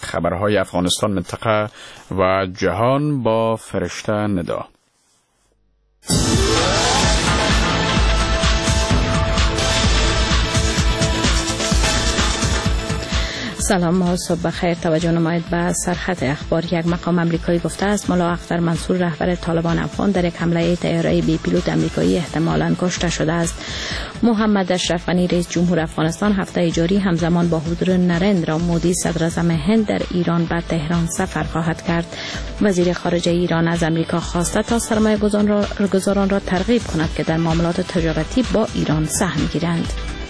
خبرهای افغانستان، منطقه و جهان با فرشته ندا. سلام و صبح بخیر. توجه نمایید به سرخط اخبار. یک مقام امریکایی گفته است ملا اختر منصور رهبر طالبان افغان در یک حمله طیاره بی پیلوت امریکایی احتمالاً کشته شده است. محمد اشرف غنی رئیس جمهور افغانستان هفته جاری همزمان با حضور نریندرا مودی صدر اعظم هند در ایران به تهران سفر خواهد کرد. وزیر خارجه ایران از امریکا خواسته تا سرمایه‌گذاران را ترغیب کند که در معاملات تجارتی با ایران سهم گیرند.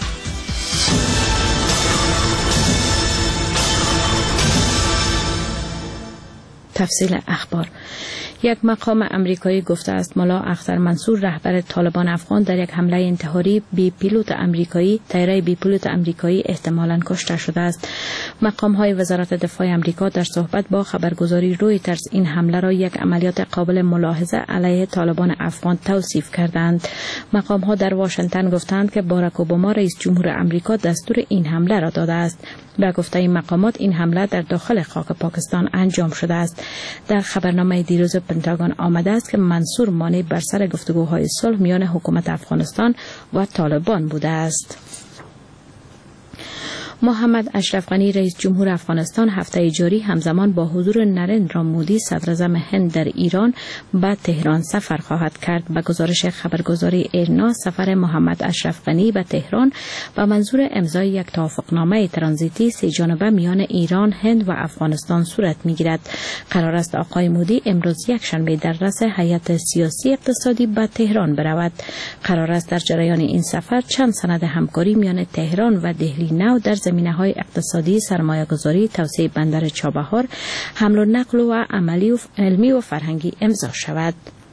تفصیل اخبار. یک مقام امریکایی گفته است ملا اختر منصور رهبر طالبان افغان در یک حمله انتحاری بی پیلوت امریکایی طیاره بی پیلوت امریکایی احتمالاً کشته شده است. مقام های وزارت دفاع امریکا در صحبت با خبرگزاری رویترز این حمله را یک عملیات قابل ملاحظه علیه طالبان افغان توصیف کردند. مقام ها در واشنگتن گفتند که باراک اوباما رئیس جمهور امریکا دستور این حمله را داده است. به گفته این مقامات این حمله در داخل خاک پاکستان انجام شده است. در خبرنامه دیروز پنتاگون آمده است که منصور مانع بر سر گفتگوهای صلح میان حکومت افغانستان و طالبان بوده است. محمد اشرف غنی رئیس جمهور افغانستان هفته جاری همزمان با حضور نریندرا مودی صدر اعظم هند در ایران به تهران سفر خواهد کرد. به گزارش خبرگزاری ایرنا سفر محمد اشرف غنی به تهران به منظور امضای یک توافقنامه ترانزیتی سه جانبه میان ایران، هند و افغانستان صورت میگیرد. قرار است آقای مودی امروز یکشنبه در رأس هیئت سیاسی اقتصادی به تهران برود. قرار است در جریان این سفر چند سند همکاری میان تهران و دهلی نو در زمینه‌های اقتصادی، سرمایه‌گذاری، توسعه بندر چابهار، حمل و نقل و علمی و فرهنگی امضا شود.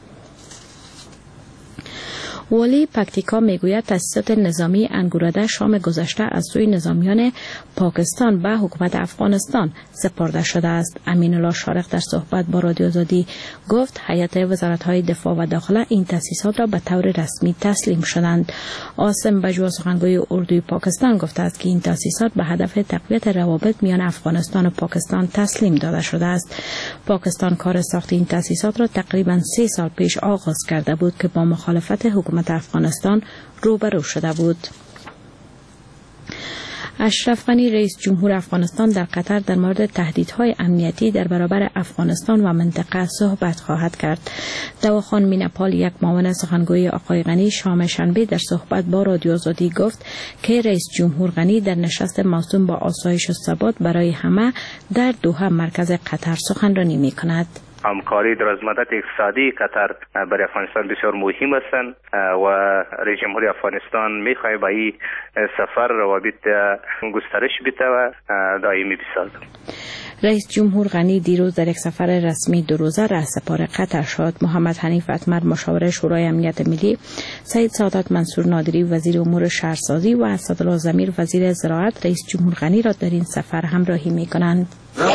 والی پکتیکا میگوید تاسیسات نظامی انگورده شام گذشته از سوی نظامیان پاکستان به حکومت افغانستان سپرده شده است. امین الله شارق در صحبت با رادیو آزادی گفت هیئت وزارت‌های دفاع و داخله این تاسیسات را به طور رسمی تسلیم شدند. عاصم بجوا سخنگوی اردوی پاکستان گفته است که این تاسیسات به هدف تقویت روابط میان افغانستان و پاکستان تسلیم داده شده است. پاکستان کار ساخت این تاسیسات را تقریباً 3 سال پیش آغاز کرده بود که با مخالفت حکومت افغانستان روبرو شده بود. اشرف غنی رئیس جمهور افغانستان در قطر در مورد تهدیدهای امنیتی در برابر افغانستان و منطقه صحبت خواهد کرد. دواخان مینپال یک معاون سخنگوی آقای غنی شام شنبه در صحبت با رادیو آزادی گفت که رئیس جمهور غنی در نشست موسوم با آسایش و ثبات برای همه در دوحه مرکز قطر سخنرانی می‌کند. همکاری در از مدت اقتصادی قطر برای افغانستان بسیار مهم هستند و رئیس جمهوری افغانستان می‌خواهد با این سفر روابط گسترش بده و دائمی بسازد. رئیس جمهور غنی دیروز در یک سفر رسمی 2 روزه رهسپار قطر شد. محمد حنیف اتمر مشاور شورای امنیت ملی، سید سعادت منصور نادری وزیر امور شهرسازی و اسدالله ضمیر وزیر زراعت رئیس جمهور غنی را در این سفر همراهی می‌کنند.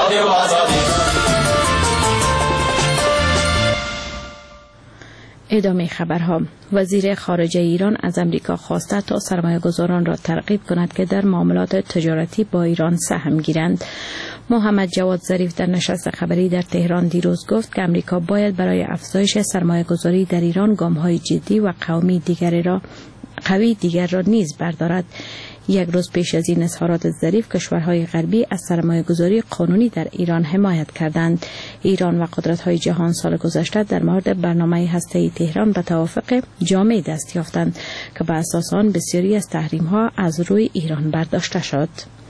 ادامه خبرها. وزیر خارجه ایران از امریکا خواسته تا سرمایه‌گذاران را ترغیب کند که در معاملات تجارتی با ایران سهم گیرند. محمد جواد ظریف در نشست خبری در تهران دیروز گفت که امریکا باید برای افزایش سرمایه‌گذاری در ایران گام‌های جدی و قوی دیگر را نیز بردارد. یک روز پیش از این اظهارات ظریف کشورهای غربی از سرمایه‌گذاری قانونی در ایران حمایت کردند. ایران و قدرت‌های جهان سال گذشته در مورد برنامه هسته‌ای تهران به توافق جامع دست یافتند که بر اساس آن بسیاری از تحریم‌ها از روی ایران برداشته شد.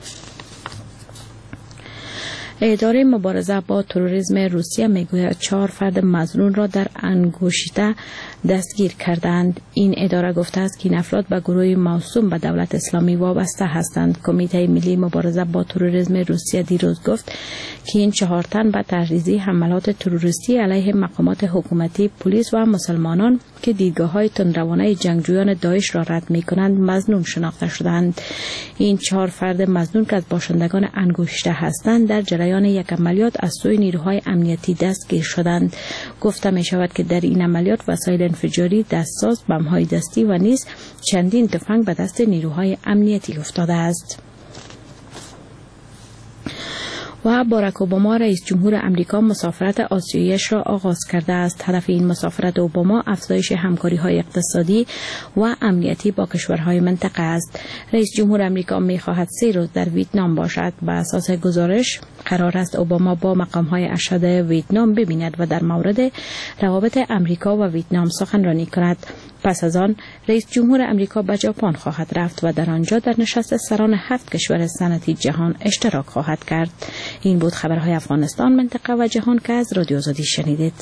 اداره مبارزه با تروریسم روسیه میگوید 4 فرد مظنون را در انگوشیته دستگیر کردند. این اداره گفته است که این افراد به گروه موسوم به دولت اسلامی وابسته هستند. کمیته ملی مبارزه با تروریسم روسیه دیروز گفت که این 4 تن به تحریضی حملات تروریستی علیه مقامات حکومتی، پلیس و مسلمانان که دیدگاه‌های تندروانه جنگجویان داعش را رد می‌کنند مظنون شناخته شدند. این 4 فرد مظنون که از باشندگان انگشته هستند در جریان یک عملیات از سوی نیروهای امنیتی دستگیر شدند. گفته می‌شود که در این عملیات وسایل انفجاری، دستساز، بم‌های دستی و نیز چندین تفنگ به دست نیروهای امنیتی افتاده است. و باراک اوباما رئیس جمهور امریکا مسافرت آسیایی‌اش را آغاز کرده است. هدف این مسافرت اوباما افزایش همکاری‌های اقتصادی و امنیتی با کشورهای منطقه است. رئیس جمهور امریکا می‌خواهد 3 روز در ویتنام باشد. بر اساس گزارش قرار است اوباما با مقام‌های ارشد ویتنام ببیند و در مورد روابط امریکا و ویتنام سخنرانی کند. پس از آن رئیس جمهور امریکا به ژاپن خواهد رفت و در آنجا در نشست سران 7 کشور صنعتی جهان اشتراک خواهد کرد. این بود خبرهای افغانستان، منطقه و جهان که از رادیو آزادی شنیدید.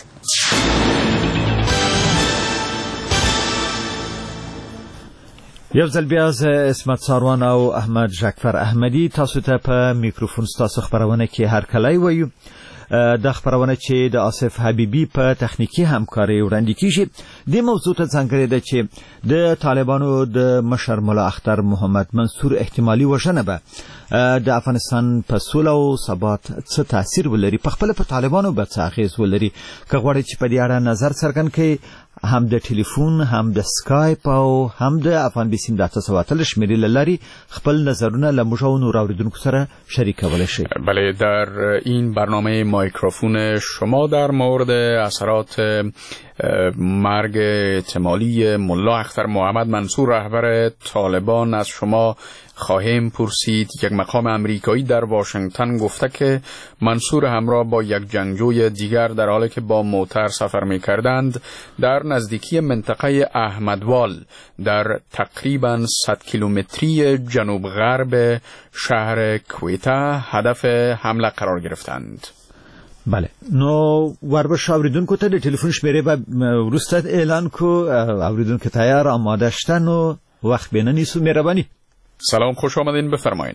یو ځل بیا از اسمت ساروان او احمد جعفر احمدی تاسو ته په میکروفون ستاسو خبرونه کې هر کله وایو. د خبرونه چې د آصف حبیبی په تخنیکی همکاري وړاندې کیږي د موضوع ته څنګه ده چې د طالبانو د مشر مولا اختر محمد منصور احتمالي وژنه به د افغانستان په سوله او ثبات څه تاثیر ولري، په خپل په طالبانو به څه اغیز ولري. که غواړئ چې په دې اړه نظر څرګند کړئ، هم د ټلیفون، هم د سکایپ او هم د افغان بیسیم د 800 شمیرې له لارې خپل نظرونه له موږ او نور اوریدونکو سره شریکولی شئ. بله، در این برنامه مایکروفون شما در مورد اثرات مرگ احتمالی ملا اختر محمد منصور رهبر طالبان از شما خواهیم پرسید. یک مقام امریکایی در واشنگتن گفته که منصور همراه با یک جنگجوی دیگر در حالی که با موتر سفر می کردند در نزدیکی منطقه احمدوال در تقریباً 100 کیلومتری جنوب غرب شهر کویتا هدف حمله قرار گرفتند. بله، نو وربش اوریدونکو ته د ټلیفون شمیرې به وروسته اعلان کو. اوریدونکو تیار آماده شتن و وقت بینه نیسو. مهربانی. سلام، خوش آمدین، بفرمایین.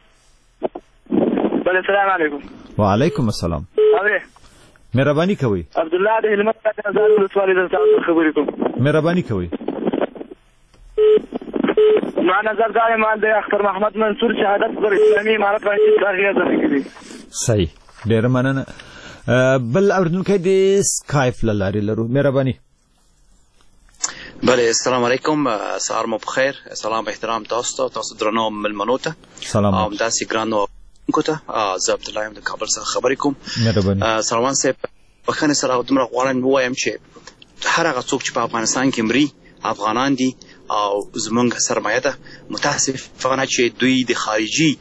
بله، سلام علیکم. و علیکم السلام. مهربانی کوي. عبدالله د هلمند ازاد ولسوالۍ د تاسو خبرې کوم. مهربانی کوي. نو نظر دا مال د اختر محمد منصور شهادت پر اسلامي امارت باندې اغیزه کوي. صحیح، ډیر مننه. بل اوریدونکو د سکایپ لاري لرو. مهربانی. بله، السلام علیکم، سهار مو بخیر. سلام احترام تاسو درنو ملمنو ته. سلام. ام داسې ګرانو کوته زه عبدالله یم د کابل څخه خبرې کوم. مهرباني. سلام صاحب، بخښنه سره دومره غواړم ووایم چې هر هغه څوک چې په افغانستان کې مري افغانان دي او زمونږ سرمایه ده. متاسفانه چې دوی د خارجي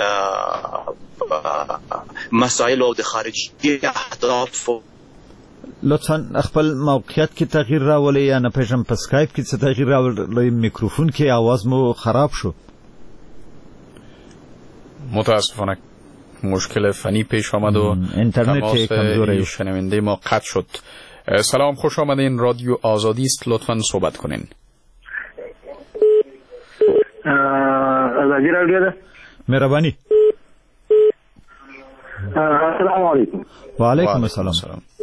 مسائل او د خارجي اهداف لطفا خپل موقعیت کې تغییر راولئ، یا نه پېژم په سکایپ کې څه تغییر راولئ. میکروفون کې आवाज مو خراب شو. متاسفانه مشکل فنی پیش آمد و اینترنت کمزوره. شنونده ما قطع شد. سلام، خوش آمدین، رادیو آزادی است، لطفا صحبت کنین. آزادی رادیو ده. مهربانی. السلام علیکم. و علیکم السلام.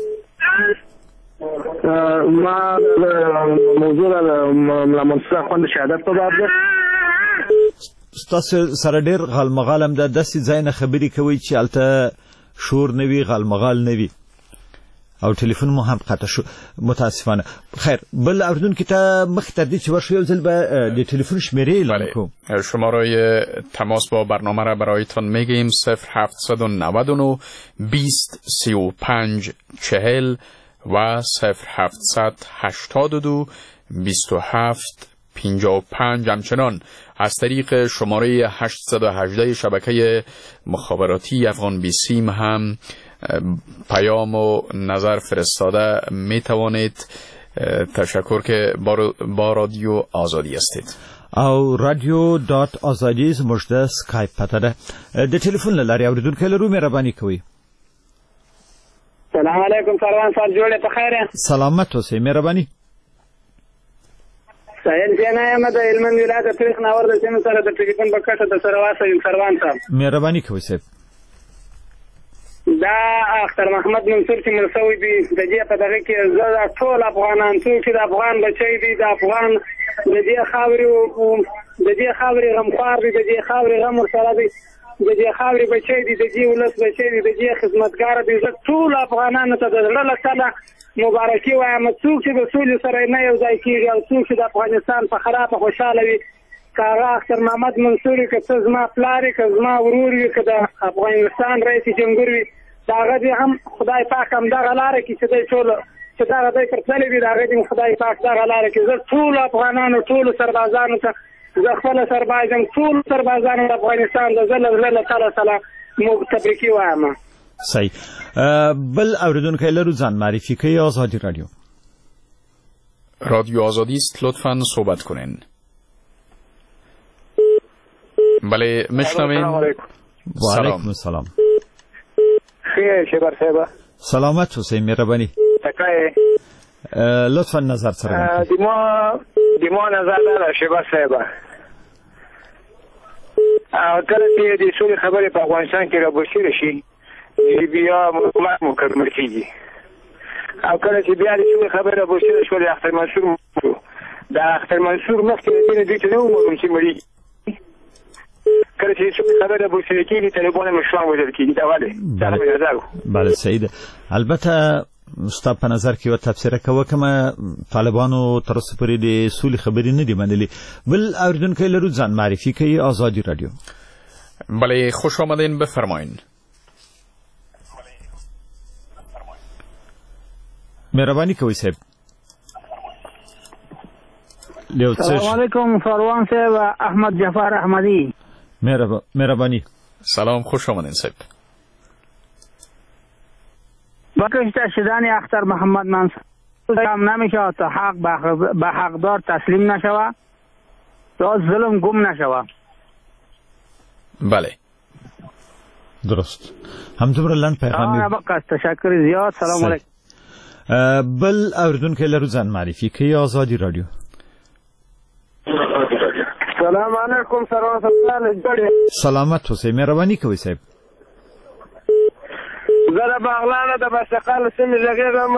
ما موضوع ملا منصور خوند شهادت په باب ده. ستاسو سره ډیر غالمغالم ده، داسې ځای نه خبرې کوي چې هلته شور نه وي، غالمغال نه وي، او ټلیفون مو هم قطع شو متاسفانه. خیر، بل اوریدونکو ته مخکې تر دې چې ورشو یو ځل به د ټلیفون شمیرې اعلان کوو. شماره تماس با برنامه را برایتان میگیم: 0799 20 35 40 و 0782 27 55. همچنان از طریق شماره 818 شبکه مخابراتی افغان بیسیم هم پیام و نظر فرستاده می توانید. تشکر که با رادیو آزادی هستید. او رادیو دات آزادی زموږ د سکایپ پته ده. د ټلیفون له لارې اوریدونکو لرو. مهرباني کوئ. سلام علیکم سروان صاحب، جوړې په خیر. سلامت اوسئ. مهرباني. سهیل جانا یم د هلمند ولایت تاریخ ناور د سیمې سره د ټلیفون په کټه د سره واسه سروان صاحب. مهرباني کوئ صاحب. دا اختر محمد منصور چې مرسوي دي د دې په دغه کې زه ټول افغانان چې د افغان بچی دي، د افغان د دې خاورې غمخوار دي، د دې خاورې غم ورسره دي، د دې خاورې بچی دي، د دې ولس بچی دي، د دې خدمتګار دي. زه ټول افغانانو ته د زړه له تله مبارکي وایم. څوک چې د سولې سره نه یو ځای کېږي او څوک چې د افغانستان په خرابه خوشحاله وي، که هغه اختر محمد منصور که څه زما پلار وي که زما ورور وي که د افغانستان رئیس جمهور وي د هغه دې هم خدای پاک همدغه لاره کړي چې دی چې دغه دی تر تللی وي د هغه دې خدای پاک دغه لاره کړي. زه ټولو افغانانو ټولو سربازانو ته زه خپله سرباز یم ټولو سربازانو د افغانستان د زه له زړه له تله سره تبریکي وایم. صحیح. بل اوریدونکی لرو ځان معرفي کوي. آزادی رادیو. رادیو آزادی است، لطفاً صحبت کنین. بله میشنوین. و علیکم السلام. خیر شبر صاحب. سلامت حسین مهربانی. تکای. لطفاً نظر سره. دیمو نظر دار شبر صاحب. کله چې د سولې خبرې په افغانستان کې راوبشیر شي بیا مکمل کیږي، او کله چې بیا د سولې خبرې راوبشیر شو د اختر منصور د اختر منصور مخکې د دې ته نو معلوم چې مړي کله چې سولې خبرې راوبشیر کیږي طالبان مشوان وژل کیږي. دا ولې دا مې نظر. بله صحیح ده. البته ستا په نظر کې و تفسیر کوه کما طالبانو تر اوسه پورې د سولې خبرې نه دي منلي. بل اوریدونکی لرو ځان معرفي کوي. آزادی رادیو. بله خوش آمدین، بفرمایین. مهربانی کوي صاحب. سلام علیکم فروان صاحب. احمد جعفر احمدی. مهربانی. سلام، خوش آمدین صاحب. بکشته شدن اختر محمد منصور هم نمیشه تا حق به حقدار تسلیم نشوه، تا ظلم گم نشوه. بله درست. همدومره لند پیغام بقیه. تشکر زیاد. سلام علیکم. بل اوریدونکی لرو ځان معرفي کوي. آزادی رادیو. سلام علیکم. سلامت حسین مهربانی کوي صاحب. زه د بغلانه د بسقال سیمې زغیږم.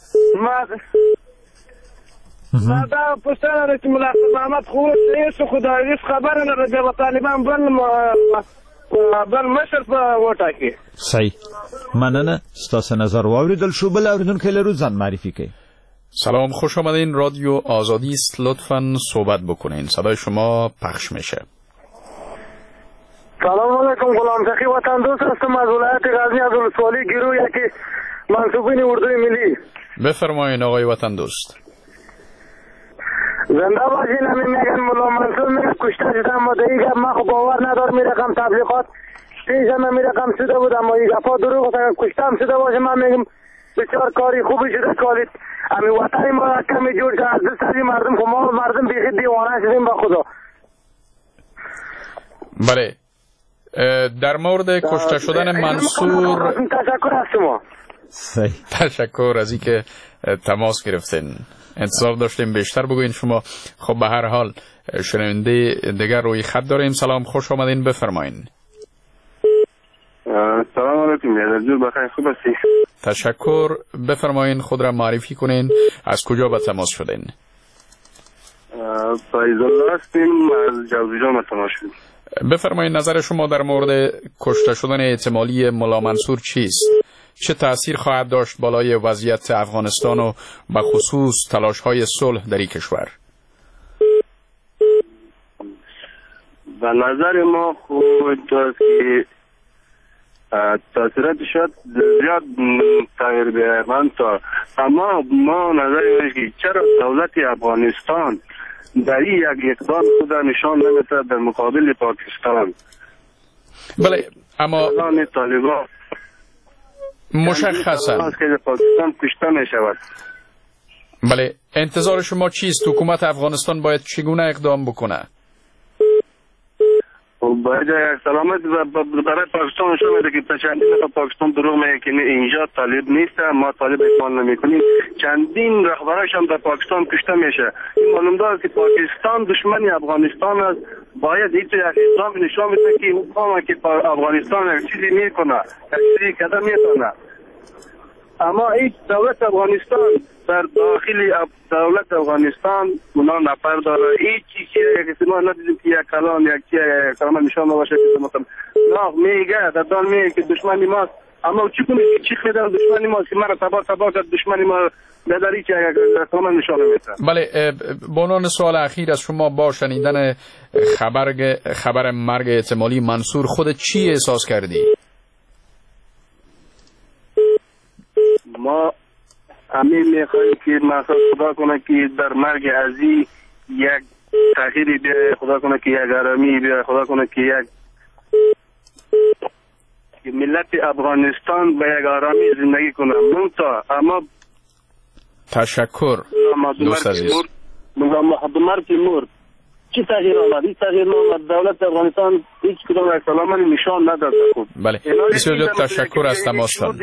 ما دا پوښتنه ده چې ملا محمد خو هیڅ خدای خبره نه ده د طالبان بل مشر په وټاکي. صحیح. مننه. ستاسو نظر واوریدل شو. بل اوریدونکی لرو ځان معرفي کوي. سلام، خوش آمدین. رادیو آزادی است، لطفاً صحبت بکنین. صدای شما پخش میشه. سلام علیکم. غلام سخی وطن دوست هستم از ولایت غزنی از ولسوالی گیرو یکی منصوبین اردوی ملی. بفرمایین آقای وطن دوست. زنده باشین. همین میگن مولا منصور میگه کشته شدم. ما دیگه من خب باور ندارم میرقم تبلیغات پیش هم میرقم شده بودم و این گفا دروغ است. اگر کشتم شده باشه من میگم بسیار کاری خوبی شده. کاری همین وطن ما کمی جور شد از دست مردم. خب ما مردم بیخی دیوانه شدیم با خدا. بله در مورد کشته شدن منصور تشکر از شما. تشکر از اینکه تماس گرفتین. انتظار داشتیم بیشتر بگوین شما. خب به هر حال شنونده دیگر روی خط داریم. سلام، خوش آمدین، بفرمایین. سلام علیکم. یادجور بخیر، خوب هستی؟ تشکر. بفرمایین، خود را معرفی کنین. از کجا به تماس شدین؟ فایز الله هستیم، از جوزجان به تماس شدیم. بفرمایید نظر شما در مورد کشته شدن احتمالی مولا منصور چیست؟ چه تأثیر خواهد داشت بالای وضعیت افغانستان و به خصوص تلاش‌های صلح در این کشور؟ به نظر ما خود که تاثیرات شاید زیاد تغییر بیاید، اما ما نظر اینه که چرا دولت افغانستان در این یک اقدام خود نشان نمیده در مقابل پاکستان؟ بله اما طالبان مشخصا که پاکستان کشته می شود. بله انتظار شما چیست؟ حکومت افغانستان باید چگونه اقدام بکنه؟ باید سلامت برای پاکستان نشان میده که چندین دفعه پاکستان دروغ میگه که اینجا طالب نیست، ما طالب اعمال نمیکنیم. چندین رهبرش هم در پاکستان کشته میشه. این معلوم داره که پاکستان دشمنی افغانستان است. باید این یک اقدام نشان میده که حکومت که افغانستان یک چیزی میکنه، یک چیزی قدم میکنه. اما این دولت افغانستان در داخل دولت افغانستان اونا نفر داره. هیچ چیزی که ما ندیدیم که یک کلام یک کلام نشان باشه که مثلا نه میگه در دال میگه که دشمنی ماست، اما چی کنه چی خیدن دشمنی ما که مرا تبا کرد دشمنی ما بداری که اصلا نشانه میده. بله، به عنوان سوال اخیر از شما، با شنیدن خبر مرگ احتمالی منصور خود چی احساس کردی؟ ما همین میخوایم که مثلا خدا کنه که در مرگ عزیز یک تغییری بیاره، خدا کنه که یک آرامی بیاره، خدا کنه که یک ملت افغانستان به یک آرامی زندگی کنه. اما تشکر دوست عزیز. مرگ مرد چی تغییر آمد؟ این تغییر آمد دولت افغانستان هیچ کدام اکسلامان نشان نداد. بله، بسیار زیاد تشکر از تماستان.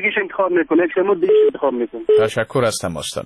تشکر از تماستان.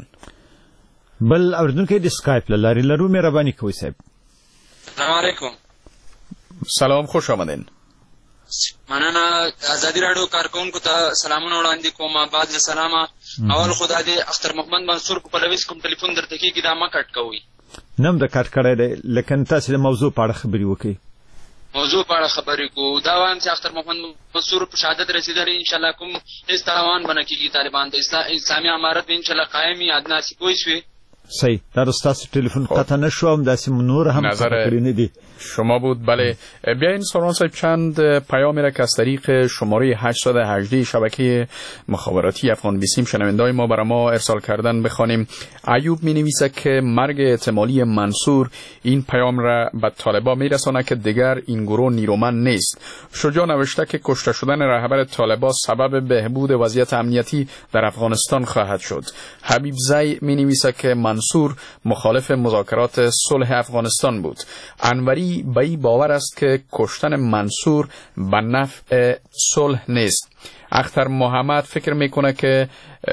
بل اوردونکو د اسکایپ لاري لرو مهرباني کوئ صاحب. سلام علیکم. سلام، خوش آمدین. مننه. ازادي رادیو کارکونکو ته سلامونه وړاندې کوم. بعد له سلامه اول خدای دې اختر محمد منصور په لويس کوم ټلیفون درته کېږي دا ما کټ کوي. نم د کټ کړی دی، لیکن تاسو د موضوع په اړه خبرې وکړئ. موضوع په اړه خبرې کو دا وایم چې اختر محمد منصور په شهادت رسیدلی ان شاء الله کوم هیڅ تاوان بنه کېږي. طالبان د اسلامي امارت ان شاء الله قائمي ادناسي کوی شوي. صحیح. در استاد تلفن قطع نشوم داسې نور هم نظر شما بود. بله، بیاین ساران صاحب چند پیامی را که از طریق شماره 818 شبکه مخابراتی افغان بیسیم شنونده‌های ما برای ما ارسال کردن بخوانیم. ایوب می نویسه که مرگ احتمالی منصور این پیام را به طالبان می رسانه که دیگر این گروه نیرومند نیست. شجاع نوشته که کشته شدن رهبر طالبان سبب بهبود وضعیت امنیتی در افغانستان خواهد شد. حبیب زی می نویسه که منصور مخالف مذاکرات صلح افغانستان بود. انوری به این باور است که کشتن منصور به نفع صلح نیست. اختر محمد فکر میکنه که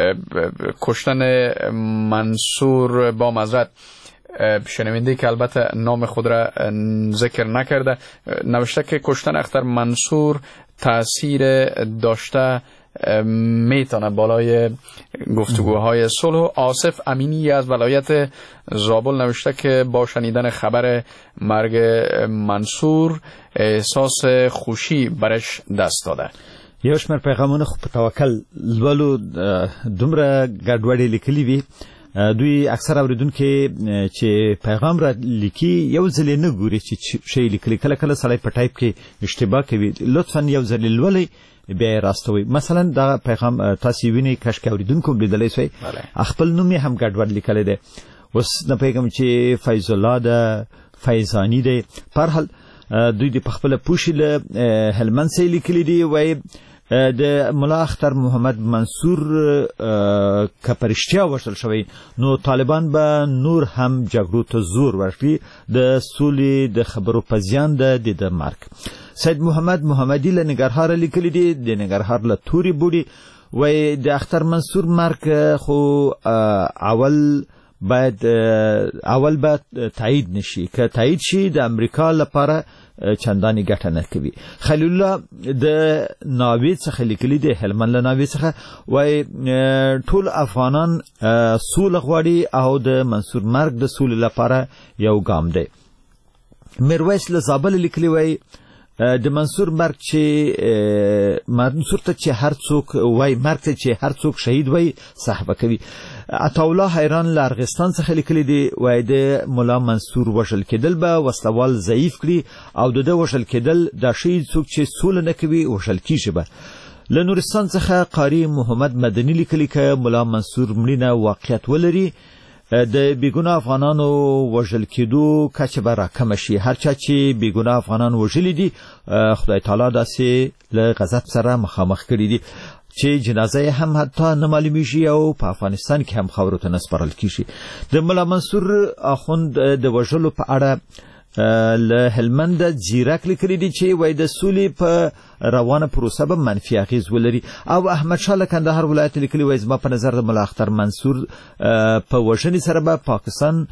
کشتن منصور با معذرت شنونده که البته نام خود را ذکر نکرده نوشته که کشتن اختر منصور تأثیر داشته میتونه بالای گفتگوهای صلح. و آصف امینی از ولایت زابل نوشته که با شنیدن خبر مرگ منصور احساس خوشی برش دست داده. یو شمېر پیغامونه خو په توکل لولو دومره ګډوډي لیکلي وي. دوی اکثر اوریدونکو چې پیغام را لیکي یو ځل نه ګوري چې شی لیکلي، کله کله سړی په ټایپ کې اشتباه کوي. لطفا یو ځل لولئ بیا راستوي. مثلا دا پیغام تاسو وینئ کښ اوریدونکو لیدلی سوی خپل نوم هم ګډوډ لیکلی دی. اوس نه پیغام چې فیض الله ده، فیضانی دی. په هر حال دوی د خپل پوښي له هلمند سي لیکلي دي. وای د ملا اختر محمد منصور که پرشتیا وشتل شوی نو طالبان به نور هم جګړو ته زور ورکړي د سولې د خبرو په زیان د مرګ. سید محمد محمدی له نګرهار لیکلی دی، د نګرهار له توري بوډي. وای د اختر منصور مرګ خو اول باید تایید نشي، که تایید شي د امریکا لپاره چندانی ګټه نه کوي. خلیل الله د ناوې څخه لیکلي دی، هلمند له ناوې څخه. وای ټول افغانان سوله غواړي او د منصور مرګ د سولې لپاره یو ګام دی. میرویس له زابل لیکلي وای د منصور مرګ چې منصور ته چې هر څوک وای مرګ ته چې هر څوک شهید وای صحبه کوي. عطاالله حیران له ارغستان څخه لیکلی دی. وای د مولا منصور وژل کېدل به وسلوال ضعیف کړي او د ده وژل کېدل دا شهید څوک چې سوله نه کوي وژل کېږي به. له نورستان څخه قاری محمد مدني لیکلی که مولا منصور مړینه واقعیت ولري د بیګونه افغانانو وژل کېدو کچه به راکمه شي. هر چا چې بیګونه افغانان وژلي دي خدای تعالی داسې له غضب سره مخامخ کړي دي چې جنازه هم حتی نه معلومیږي او په افغانستان کې هم خاورو ته نه سپارل کېږي. د مولا منصور اخوند د وژلو په اړه له هلمند زیرک لیکلي دي چې وای د سولې په روانه پروسه به منفي اغیز ولري. او احمد شاه له کندهار ولایت لیکلي وای زما په نظر د مولا اختر منصور په وژنې سره به پاکستان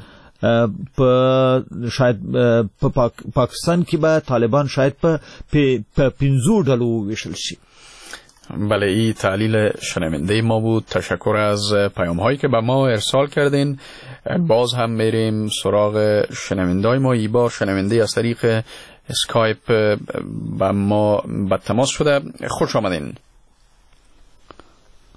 شاید په پاکستان کې به طالبان شاید په 15 ډلو وویشل شي. بله، این تعلیل شنونده ما بود. تشکر از پیام هایی که به ما ارسال کردین. باز هم میریم سراغ شنونده های ما. ای بار شنونده از طریق اسکایپ با ما به تماس شده. خوش آمدین.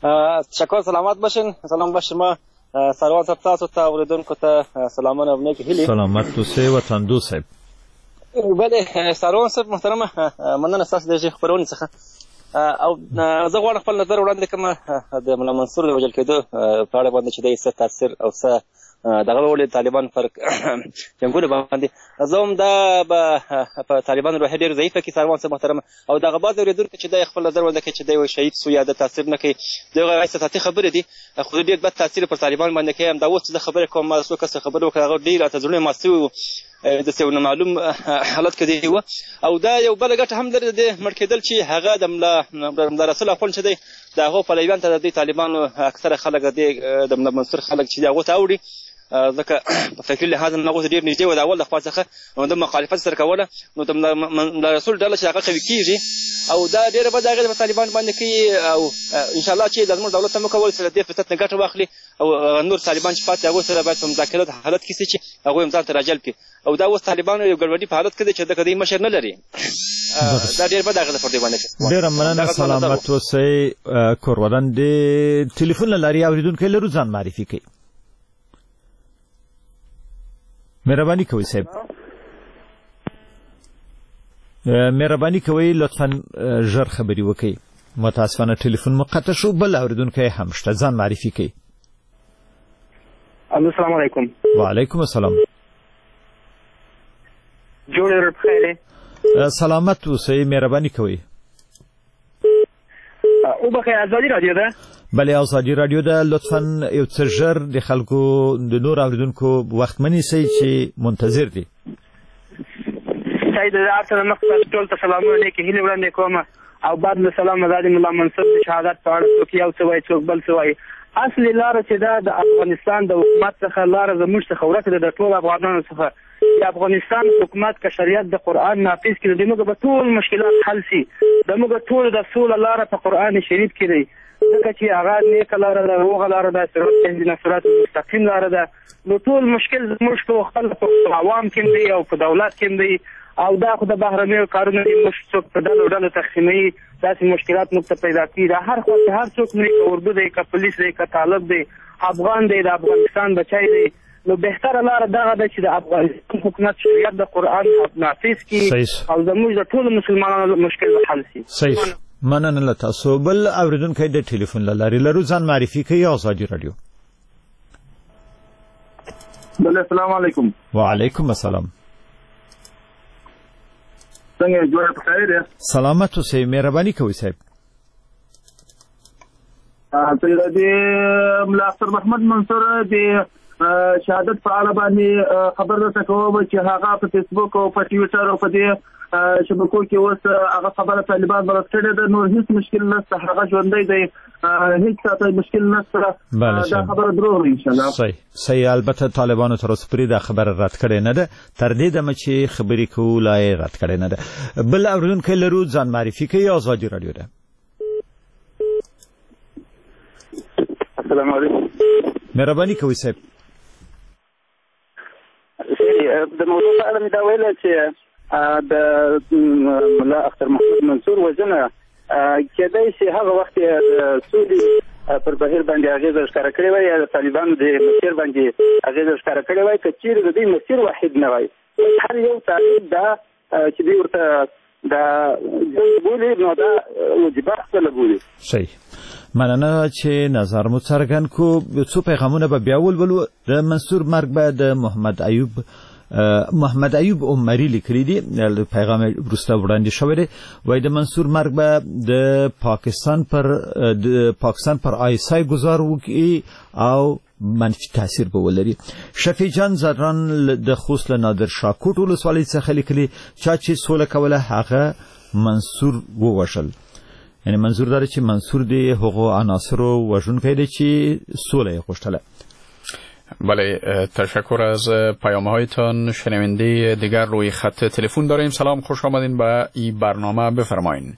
تشکر، سلامت باشین. سلام به شما سروان صاحب، تاسو ته اوریدونکو ته سلامونه او نیک هیلې. سلامت اوسئ وطندو صاحب. بله سروان صاحب محترمه، مننه ستاسو د خبرونې څخه. او زه غواړم خپل نظر وړاندې کړم د ملا منصور د وژل کېدو په اړه باندې چې دی څه تاثیر او څه دغه ولې طالبان پر جنګونه باندې. زه هم دا په طالبانو روحیه ډېر ضعیفه کې سروان صاحب محترمه، او دغه بعض اورېدونکو چې دی خپل نظر وړاندې کوي چې دی شهید سو یا د تاثیر نه کوي، دغه احساساتي خبرې دي، خو ډېر بد تاثیر پر طالبان باندې کوي. همدا اوس چې زه خبرې کوم، ما څو کسه خبرې وکړه، هغه ډېر راته زړونه مات سوي وو، داسې یو نامعلوم حالت کې دی. او دا یو بله ګټه هم لري د مړ کېدل چې هغه د ملا رسول اخوند چې دی د هغو پلویان ته د دې طالبانو اکثره خلک د ملا منصور خلک چې د هغو ته اوړي، ځکه په فکري لحاظ هم هغو ته ډېر نږدې وو د اول د خوا څخه، نو د مخالفت سره کوله، نو د ملا رسول ډله چې هغه قوي کېږي، او دا ډېره بده اغېزه په طالبان باندې کوي. او انشاءالله چې زموږ دولت هم وکولی چې د دې فرصت نه ګټه واخلي، او نور طالبان چې پاتې هغوی سره باید په مذاکرات حالت کې شي چې هغوی هم ځان ته راجلب کړي. او دا اوس طالبانو یو ګډوډي په حالت کې دی چې د دوی مشر نه لري. دا ډېر بده اغېزه پر دوی باندې کوي. ډېره مننه، سلامت اوسئ. کورودن د ټلیفون له لارې اورېدونکی لرو، ځان معرفي کړئ. مهرباني کوئ صاحب، مهرباني کوئ لطفا ژر خبرې وکړئ. متاسفانه ټلیفون مو قطع شو. بل اورېدونکی هم شته، ځان معرفي کړئ. السلام علیکم. وعلیکم السلام. جوړ بخیر. سلامت اوسئ، مهرباني کوئ. او بخیر. ازادي رادیو ده؟ بله ازادي رادیو ده. لطفا یو څه ژر د خلکو د نور اوریدونکو وخت منیسئ چې منتظر دي. سید اصل مقصد ټول ته سلامونه نیکې هیلې وړاندې کوم، او بعد له سلام آزادي ملا منصور د شهادت په اړه څوک یو څه وایي څوک بل څه وایي. اصلي لاره چې دا د افغانستان د حکومت څخه لاره زموږ څخه ورکه ده، د ټولو افغانانو څخه. د افغانستان حکومت که شریعت د قرآن نافذ کړي، زموږ به ټول مشکلات حل شي. زموږ ټول د سوله لاره په قرآن شریف کې دی، ځکه چې هغه نیکه لاره ده، روغه لاره ده، صراط مستقیم لاره ده. نو ټول مشکل زموږ په خپل عوام کې دی او په دولت کې دی، او دا خو د بهرنیو کارونو موږ څوک په ډلو ډلو تقسیموي، داسې مشکلات موږ ته پیدا کېږي. هر خوا چې هر څوک مري، که اردو دی، که پولیس دی، که طالب دی، افغان دی، د افغانستان بچی دی، نو بهتره لاره دغه ده چې د افغانستان حکومت شریعت د قرآن نافذ کړي، او زموږ د ټولو مسلمانانو مشکل به حل شي. صحیح. مننه له تاسو. بل اوریدونکی د ټلیفون له لارې لرو، ځان معرفي کوي. ازادي رادیو. بله السلام علیکم. وعلیکم السلام. څنګه جوړ بخیر؟ سلامت اوسئ، مهرباني کوئ صاحب. د ملا اختر محمد منصور د شهادت په اړه باندې خبر درته کوم چې هغه په فیسبوک او په ټویټر او په دې شبکو کې اوس هغه خبره طالبان برابر کړې ده. نور هیڅ مشکل نشته، هغه ژوندی دی، هیڅ څه مشکل نشته. دا خبره دروغ ان شاء الله. صحیح. البته طالبانو تر اوسه پورې دا خبره رد کړې نه ده، تر دې دمه چې خبرې کوو لا یې رد کړې نه ده. بل اوریدونکی لرو، ځان معرفي کوي. ازادي رادیو ده. السلام علیکم. مهرباني کوئ صاحب. د موضوع په اړه مې دا ویل چې د ملا اختر محمد منصور وژنه کېدای شي هغه وخت سولې پر بهیر باندې اغېزه ښکاره کړې وای، یا د طالبانو د مسیر باندې اغېزه ښکاره کړې وای، که چیرې د دوی مسیر واحد نه وای. هر یو طالب دا چې دوی ورته دا بولي، نو دا وجیبه خپله بولي. صحیح. مننه چې نظر مو څرګند کو. څو پیغامونه به بیا ولولو. د منصور مرګ به د محمد ایوب عمری لیکلی دی، پیغام وروسته وړاندې شوی دی. وایي د منصور مرګ به د پاکستان پر آیسای گذار وکړي او منفي تاثیر به ولري. شفیع جان زدران د خوست له نادر شاه کوټ ولسوالۍ څخه لیکلي، چا چې سوله کوله هغه منصور ووژل. یعنی منظور داره چې منصور دی هغو عناصرو وژونکی دی چې سوله یې غوښتله. بله، تشکر از پیام‌هایتان. شنونده دیگر روی خط تلفن داریم. سلام، خوش آمدین به این برنامه، بفرمایین.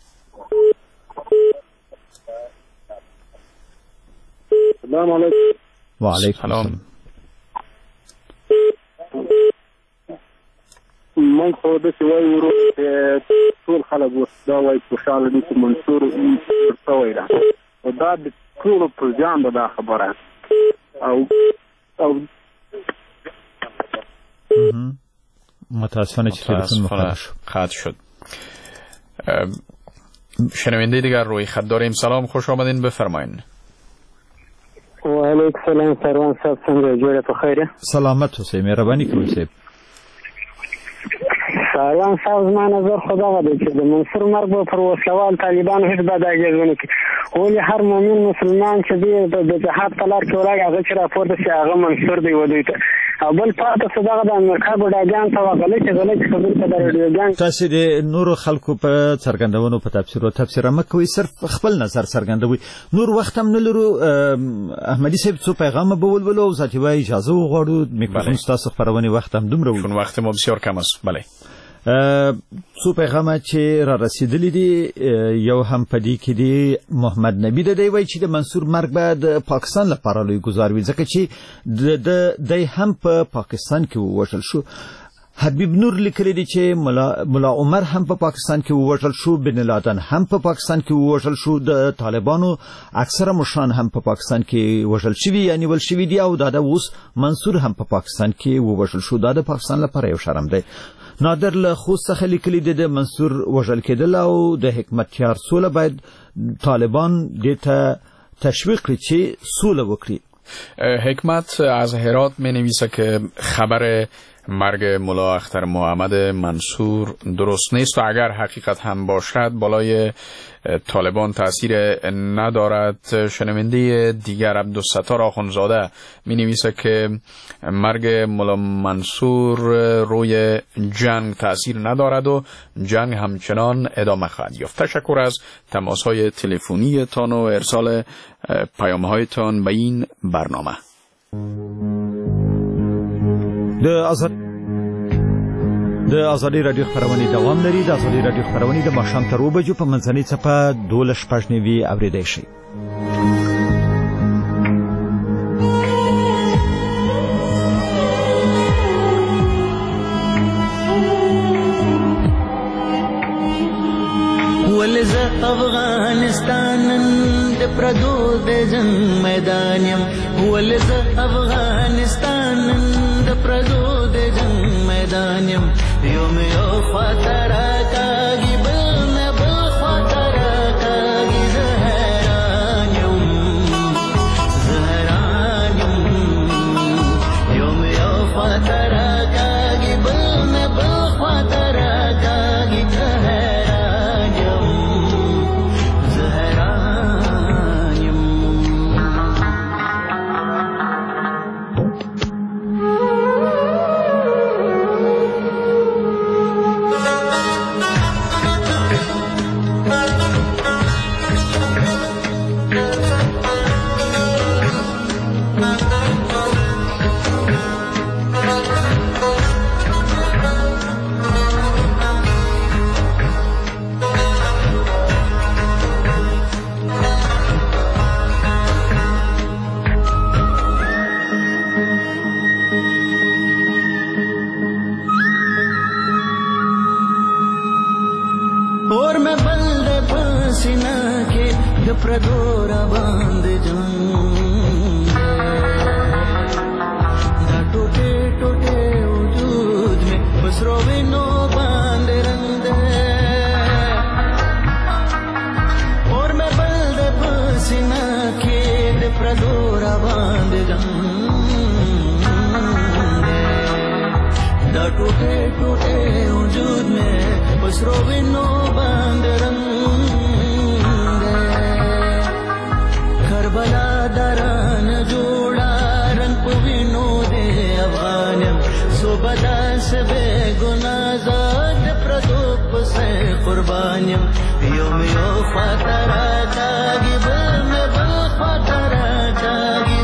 سلام علیکم. و علیکم السلام. من خو د سوي ورو ټول خلک دا وایي خوشاله دي چې منصور شوی دی، او دا ټول پوځیان به دا خبره او متاسفانه چې تلفن قطع شد. شنونده دیگر روی خط داریم. سلام، خوش آمدین، بفرمایید. و علیکم السلام. سروان صاحب څنګه جوړه په خیره؟ سلامت اوسئ، مهرباني کوئ صاحب. سروان صاحب زما نظر خو دغه دی چې د منصور مرګ به پر وسلوال طالبانو هېڅ بد اغېز ونه کړي، ولې هر مؤمن مسلمان چې دی د جهاد په لار کې ولاړ هغه چې راپورته شي هغه منصور دی و دوی ته، او بل پاتې څه دغه د امریکا بوډاګان ته غلطې خبرې ته د راډیوګان. تاسې د نورو خلکو په څرګندونو په تبصره مه کوئ، صرف خپل نظر څرګندوئ. نور وخت هم نه لرو. احمدي صاحب څو پیغام به ولولو او ذاتي وای اجازه وغواړو. میکروفون ستاسو خپرونې وخت هم دومره چون وخت ما بسیار کم است. بله، څو پیغامات چې را رسیدلی دي، یو هم پدې کې دی محمد نبی د دی وای چې د منصور مرګ به د پاکستان لپاره لوی گزار وي، ځکه چې د هم په پاکستان کې ووژل شو. حبیب نور لیکلی دی چې ملا عمر هم په پاکستان کې ووژل شو، بن لادن هم په پاکستان کې ووژل شو، د طالبانو اکثره مشران هم په پاکستان کې وژل شوي یا نیول شوي دي، او دا د اوس منصور هم په پاکستان کې ووژل شو. دا د پاکستان لپاره یو شرم دی. نادر له خوست څخه لیکلی دی د منصور وژل کېدل او د حکمتیار سوله باید طالبان دې ته تشویق کړي چې سوله وکړي. حکمت از هرات می نویسه که خبر مرگ ملا اختر محمد منصور درست نیست و اگر حقیقت هم باشد بالای طالبان تأثیر ندارد. شنونده دیگر عبدالستار آخوندزاده می نویسه که مرگ ملا منصور روی جنگ تأثیر ندارد و جنگ همچنان ادامه خواهد یافت. تشکر از تماس‌های تلفنی تان و ارسال پیام‌هایتان به این برنامه. د ازادي رادیو خبرونه دوام لري. د ازادي رادیو خبرونه د ماښام تر 2 بجو په منځنۍ څپه 12:15 اوریدای شي. ولزه افغانستان د پردو د جنگ میدان یم، ولزه افغانستان د پردو د جنگ میدان یم، یو خاطر کاږي بل نه بل خاطر کاږي، زه حیران یم یو خاطر کاږي بل نه بل خاطر کاږي، زه حیران یم اور میں بند پسینہ کے پردورا باندھ جان دا ٹوٹے ٹوٹے وجود میں بس روینو باندھ رنگ اور میں بند پسینہ کے پردورا باندھ جان دا ٹوٹے ٹوٹے وجود میں بس روینو باندھ رنگ کربلا دران جوڑا رنگ پوینو دے افغانم صوبدا سے بے گناہ زاد پردوپ سے قربانیم یوم یو خاطرہ کاگی بل میں بل خاطرہ کاگی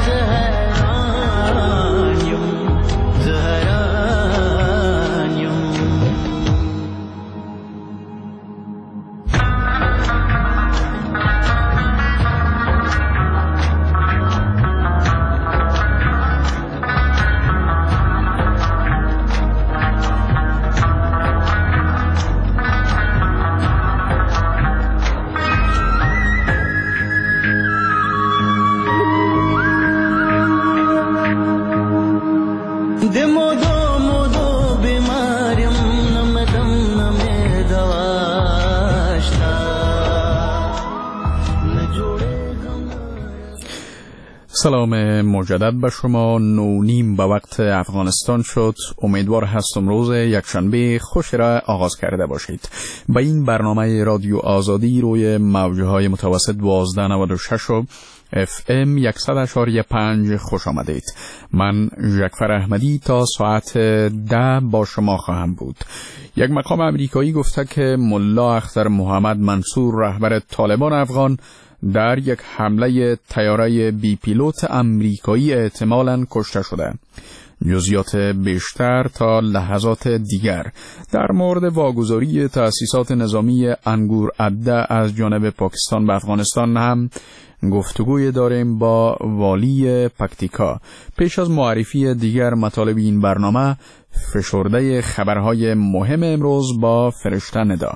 سلام مجدد به شما. 9:30 به وقت افغانستان شد. امیدوار هستم روز یکشنبه خوش را آغاز کرده باشید. به این برنامه رادیو آزادی روی موجهای متوسط 1296 و FM 100.5 خوش آمدید. من جعفر احمدی تا ساعت 10 با شما خواهم بود. یک مقام امریکایی گفته که ملا اختر محمد منصور رهبر طالبان افغان در یک حمله طیاره بی پیلوت امریکایی احتمالاً کشته شده. جزئیات بیشتر تا لحظات دیگر. در مورد واگذاری تأسیسات نظامی انگور عده از جانب پاکستان به افغانستان هم گفتگوی داریم با والی پکتیکا. پیش از معرفی دیگر مطالب این برنامه، فشرده خبرهای مهم امروز با فرشته ندا.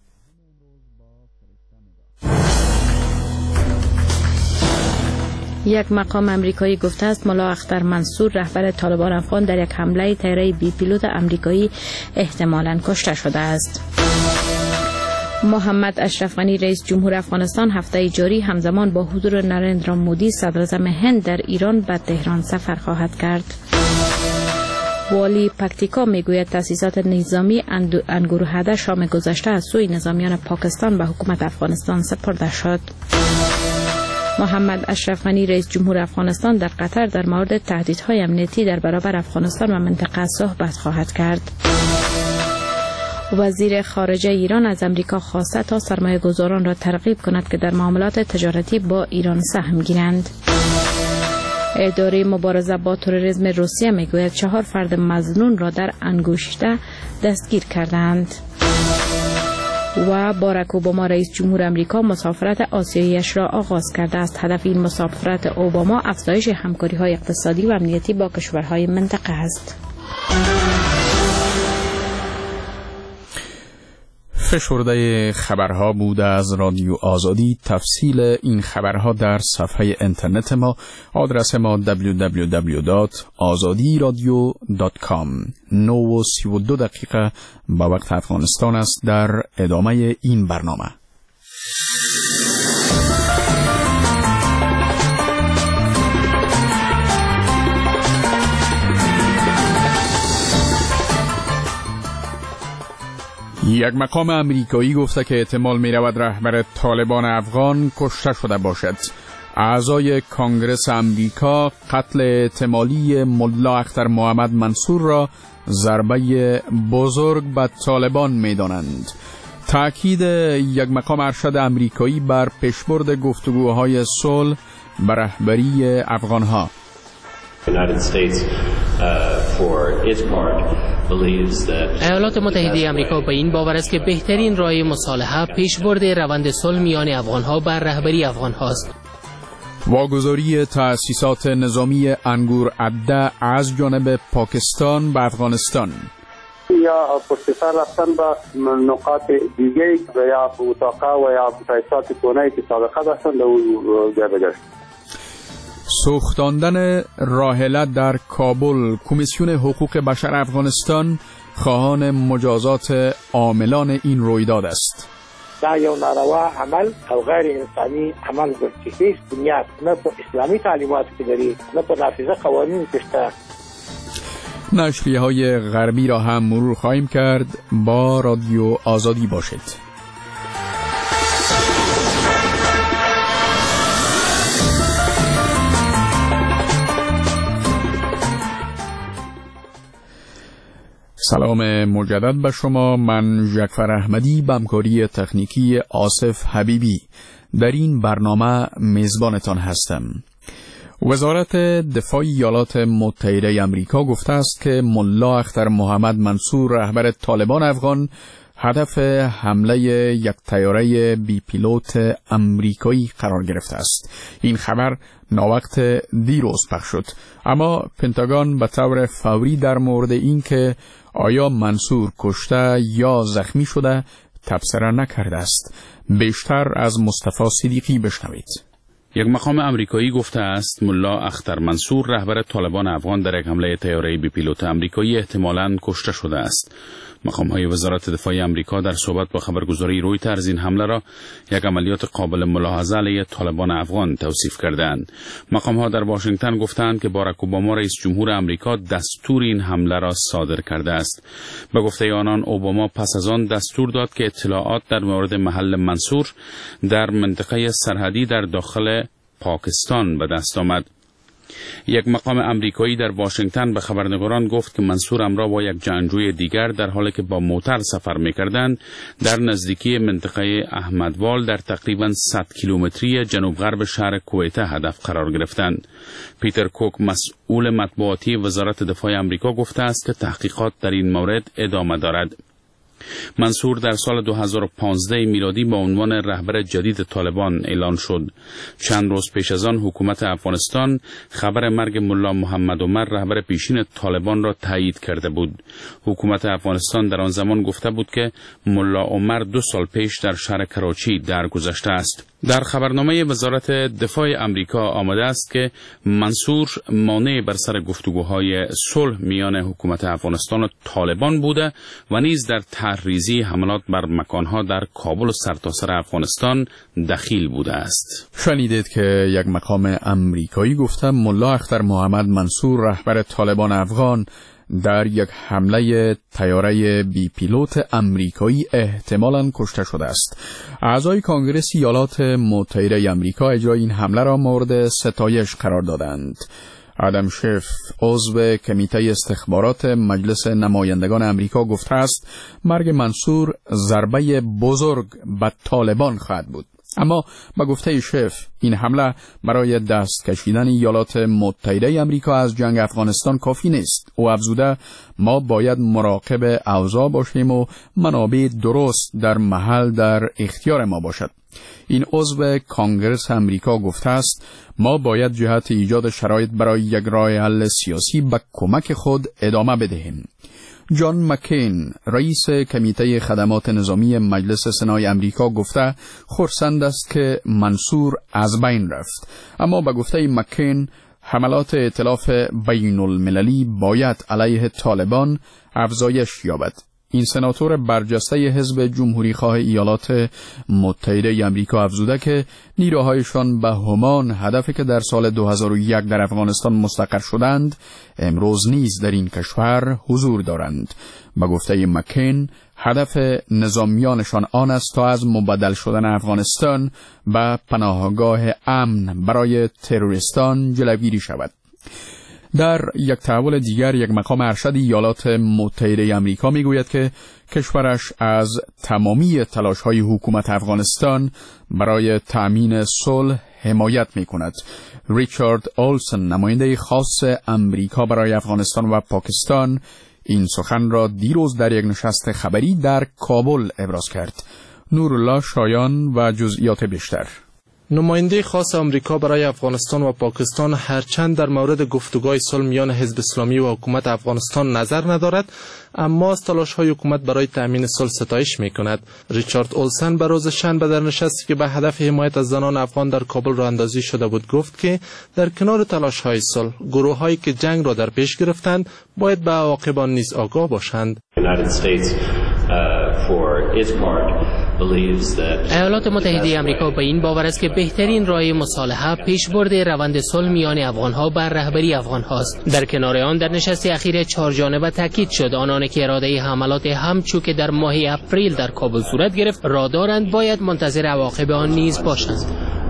یک مقام امریکایی گفته است ملا اختر منصور رهبر طالبان افغان در یک حمله طیاره بی پیلوت امریکایی احتمالاً کشته شده است. محمد اشرف غنی رئیس جمهور افغانستان هفته جاری همزمان با حضور نریندرا مودی صدر اعظم هند در ایران به تهران سفر خواهد کرد. والی پکتیکا میگوید تأسیسات نظامی انگورهده شام گذشته از سوی نظامیان پاکستان به حکومت افغانستان سپرده شد. محمد اشرف غنی رئیس جمهور افغانستان در قطر در مورد تهدیدهای امنیتی در برابر افغانستان و منطقه صحبت خواهد کرد. وزیر خارجه ایران از امریکا خواسته تا سرمایه گذاران را ترغیب کند که در معاملات تجارتی با ایران سهم گیرند. اداره مبارزه با تروریسم روسیه میگوید 4 فرد مظنون را در انگوشته دستگیر کردند. و باراک اوباما رئیس جمهور امریکا مسافرت آسیاییش را آغاز کرده است. هدف این مسافرت اوباما افزایش همکاری‌های اقتصادی و امنیتی با کشورهای منطقه است. فشرده خبرها بود از رادیو آزادی. تفصیل این خبرها در صفحه اینترنت ما. آدرس ما www.azadiradio.com. 9:32 دقیقه به وقت افغانستان است. در ادامه این برنامه یک مقام امریکایی گفته که احتمال می رود رهبر طالبان افغان کشته شده باشد. اعضای کانگرس امریکا قتل احتمالی ملا اختر محمد منصور را ضربه بزرگ به طالبان می دانند. تأکید یک مقام ارشد امریکایی بر پیشبرد گفتگوهای صلح به رهبری افغانها. ایالات متحده آمریکا به این باور است که بهترین راه مصالحه پیشبرد روند صلح میان افغانها بر رهبری افغانهاست. واگذاری تأسیسات نظامی انگور عده از جانب پاکستان به افغانستان یا پشت سر رفتن به نقاط دیگه و یا اتاقه و یا تأسیسات کونه‌ای که سابقه داشتن به اون جا بگشت. سوختاندن راحله در کابل. کمیسیون حقوق بشر افغانستان خواهان مجازات عاملان این رویداد است. دا یو ناروا عمل او غیر انسانی عمل ګرځي چې بنیاد نه په اسلامي تعلیماتو کې لري نه په نافذه قوانینو کې شته. نشریه‌های غربی را هم مرور خواهیم کرد. با رادیو آزادی باشید. سلام مجدد به شما. من جعفر احمدی به همکاری تکنیکی آصف حبیبی در این برنامه میزبانتان هستم. وزارت دفاع ایالات متحده آمریکا گفته است که ملا اختر محمد منصور رهبر طالبان افغان هدف حمله یک طیاره بی پیلوت امریکایی قرار گرفته است. این خبر ناوقت دیروز پخش شد، اما پنتاگون به طور فوری در مورد این که آیا منصور کشته یا زخمی شده تبصره نکرده است. بیشتر از مصطفی صدیقی بشنوید. یک مقام امریکایی گفته است ملا اختر منصور رهبر طالبان افغان در یک حمله طیاره بی پیلوت امریکایی احتمالاً کشته شده است. مقام‌های وزارت دفاع آمریکا در صحبت با خبرگزاری رویترز این حمله را یک عملیات قابل ملاحظه علیه طالبان افغان توصیف کردند. مقام‌ها در واشنگتن گفتند که باراک اوباما رئیس جمهور آمریکا دستور این حمله را صادر کرده است. به گفته آنان اوباما پس از آن دستور داد که اطلاعات در مورد محل منصور در منطقه سرحدی در داخل پاکستان به دست آمد. یک مقام آمریکایی در واشنگتن به خبرنگاران گفت که منصور همراه با یک جنگجوی دیگر در حالی که با موتر سفر می‌کردند در نزدیکی منطقه احمدوال در تقریباً 100 کیلومتری جنوب غرب شهر کویته هدف قرار گرفتند. پیتر کوک مسئول مطبوعاتی وزارت دفاع آمریکا گفته است که تحقیقات در این مورد ادامه دارد. منصور در سال 2015 میلادی با عنوان رهبر جدید طالبان اعلان شد. چند روز پیش از آن حکومت افغانستان خبر مرگ ملا محمد عمر رهبر پیشین طالبان را تایید کرده بود. حکومت افغانستان در آن زمان گفته بود که ملا عمر 2 سال پیش در شهر کراچی درگذشته است. در خبرنامه وزارت دفاع آمریکا آمده است که منصور مانع بر سر گفتگوهای صلح میان حکومت افغانستان و طالبان بوده و نیز در طرحریزی حملات بر مکانها در کابل و سرتاسر افغانستان دخیل بوده است. شنیدید که یک مقام آمریکایی گفته ملا اختر محمد منصور رهبر طالبان افغان در یک حمله طیاره بی پیلوت آمریکایی احتمالاً کشته شده است. اعضای کنگره ایالات متحده آمریکا اجرای این حمله را مورد ستایش قرار دادند. آدم شیف عضو کمیته استخبارات مجلس نمایندگان آمریکا گفته است مرگ منصور ضربه بزرگ به طالبان خواهد بود. اما با گفته شیف این حمله برای دست کشیدن ایالات متحده آمریکا از جنگ افغانستان کافی نیست. او افزوده ما باید مراقب اوضاع باشیم و منابع درست در محل در اختیار ما باشد. این عضو کانگرس آمریکا گفته است ما باید جهت ایجاد شرایط برای یک راه حل سیاسی به کمک خود ادامه بدهیم. جان مکین رئیس کمیته خدمات نظامی مجلس سنای آمریکا گفته خرسند است که منصور از بین رفت. اما به گفته مکین حملات ائتلاف بین المللی باید علیه طالبان افزایش یابد. این سناتور برجسته حزب جمهوری خواه ایالات متحده آمریکا افزوده که نیروهایشان به همان هدفی که در سال 2001 در افغانستان مستقر شدند امروز نیز در این کشور حضور دارند. به گفته مکین هدف نظامیانشان آن است تا از مبدل شدن افغانستان به پناهگاه امن برای تروریستان جلوگیری شود. در یک تحول دیگر یک مقام ارشد ایالات متحده آمریکا میگوید که کشورش از تمامی تلاش‌های حکومت افغانستان برای تأمین صلح حمایت می‌کند. ریچارد اولسن نماینده خاص آمریکا برای افغانستان و پاکستان این سخن را دیروز در یک نشست خبری در کابل ابراز کرد. نورالله شایان و جزئیات بیشتر. نماینده خاص آمریکا برای افغانستان و پاکستان هرچند در مورد گفتگوهای صلح میان حزب اسلامی و حکومت افغانستان نظر ندارد، اما از تلاش‌های حکومت برای تأمین صلح ستایش می‌کند. ریچارد اولسن به روز شنبه در نشستی که به هدف حمایت از زنان افغان در کابل راه اندازی شده بود گفت که در کنار تلاش‌های صلح، گروه‌هایی که جنگ را در پیش گرفتند باید به عواقب آن نیز آگاه باشند. ایالات متحده آمریکا به این باور است که بهترین راه مصالحه پیشبرد روند صلح میان افغانها بر رهبری افغانهاست. در کنار آن در نشست اخیر 4 جانبه تاکید شد آنان که اراده حملات همچو که در ماه اپریل در کابل صورت گرفت را دارند باید منتظر عواقب آن نیز باشند.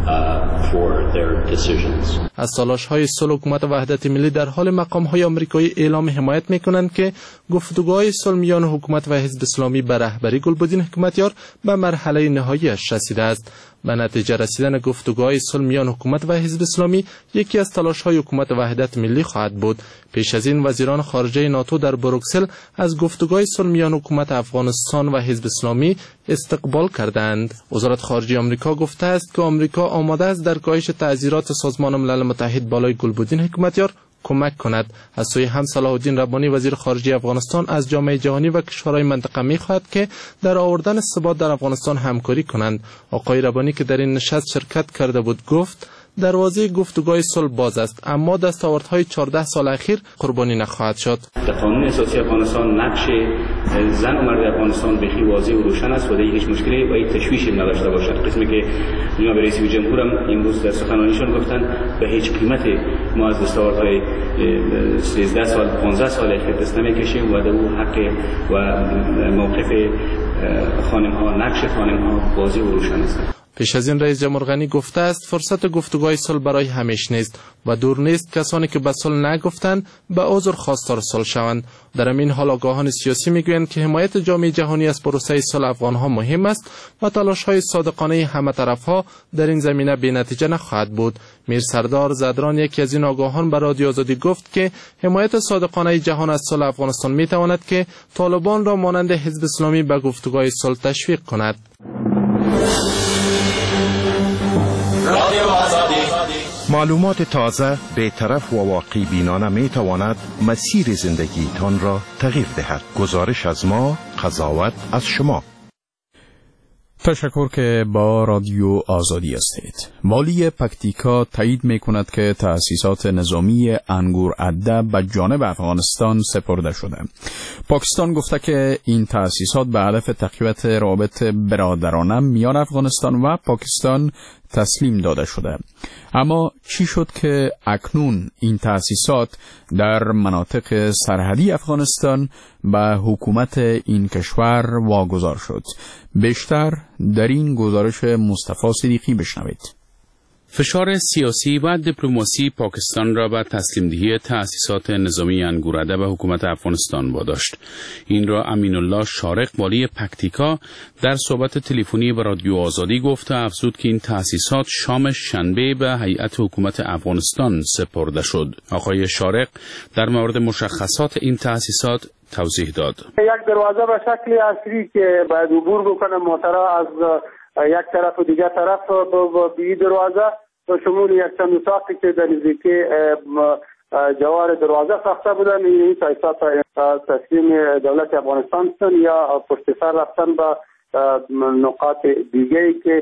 از تلاش‌های صلح حکومت وحدت ملی در حال مقام‌های آمریکایی اعلام حمایت می‌کنند که گفتگوهای صلح میان حکومت و حزب اسلامی به رهبری گلبدین حکمتیار به مرحله نهایی‌اش رسیده است. به نتیجه رسیدن گفتگوهای صلح میان حکومت و حزب اسلامی یکی از تلاش‌های حکومت وحدت ملی خواهد بود. پیش از این وزیران خارجه ناتو در بروکسل از گفتگوهای صلح میان حکومت افغانستان و حزب اسلامی استقبال کردند. وزارت خارجه آمریکا گفته است که آمریکا آماده است در کاهش تعزیرات سازمان ملل متحد بالای گلبدین حکمتیار کمک کند. از سوی هم صلاح الدین ربانی وزیر خارجه افغانستان از جامعه جهانی و کشورهای منطقه می‌خواهد که در آوردن ثبات در افغانستان همکاری کنند. آقای ربانی که در این نشست شرکت کرده بود گفت دروازه گفتگوهای صلح باز است، اما دستاوردهای 14 سال اخیر قربانی نخواهد شد. در قانون اساسی افغانستان نقش زن و مرد افغانستان بخی واضح و روشن است و دیگه هیچ مشکلی و هیچ تشویشی نداشته باشد. قسمی که جناب رئیس جمهور هم امروز در سخنرانیشان گفتن به هیچ قیمتی ما از دستاوردهای 13 سال 15 سال اخیر دست نمی‌کشیم و در او حق و موقف خانم‌ها، نقش خانم‌ها واضح و روشن است. پیش از این رئیس جمهور غنی گفته است فرصت گفتگوهای صلح برای همیشه نیست و دور نیست کسانی که به صلح نگفتند به عذر خواستار صلح شوند. در این حال آگاهان سیاسی میگویند که حمایت جامعه جهانی از پروسه صلح افغانها مهم است و تلاش‌های صادقانه همه طرف‌ها در این زمینه بی‌نتیجه نخواهد بود. میر سردار زدران یکی از این آگاهان به رادیو آزادی گفت که حمایت صادقانه جهان از صلح افغانستان میتواند که طالبان را مانند حزب اسلامی به گفتگوهای صلح تشویق کند. معلومات تازه، بی‌طرف و واقعی بینانه می تواند مسیر زندگیتان را تغییر دهد. گزارش از ما، قضاوت از شما. تشکر که با رادیو آزادی هستید. والی پکتیکا تایید می کند که تأسیسات نظامی انگور عده به جانب افغانستان سپرده شده. پاکستان گفته که این تأسیسات به هدف تقویت روابط برادرانه میان افغانستان و پاکستان تسلیم داده شده. اما چی شد که اکنون این تأسیسات در مناطق سرحدی افغانستان به حکومت این کشور واگذار شد؟ بیشتر در این گزارش مصطفی صدیقی بشنوید. فشار سیاسی و دیپلماسی پاکستان را به تسلیم دهی تأسیسات نظامی انگورعده به حکومت افغانستان واداشت. این را امین الله شارق والی پکتیکا در صحبت تلفنی با رادیو آزادی گفت و افزود که این تأسیسات شام شنبه به هیئت حکومت افغانستان سپرده شد. آقای شارق در مورد مشخصات این تأسیسات توضیح داد. یک دروازه به شکل عصری که باید عبور بکنه موترها از یک طرف و دیگر طرف به این دروازه به شمول یک چند اتاقی که در نزدیکی جوار دروازه ساخته بودن. این تأسیسات تسلیم دولت افغانستان هستند یا پشت سر رفتن به نقاط دیگری که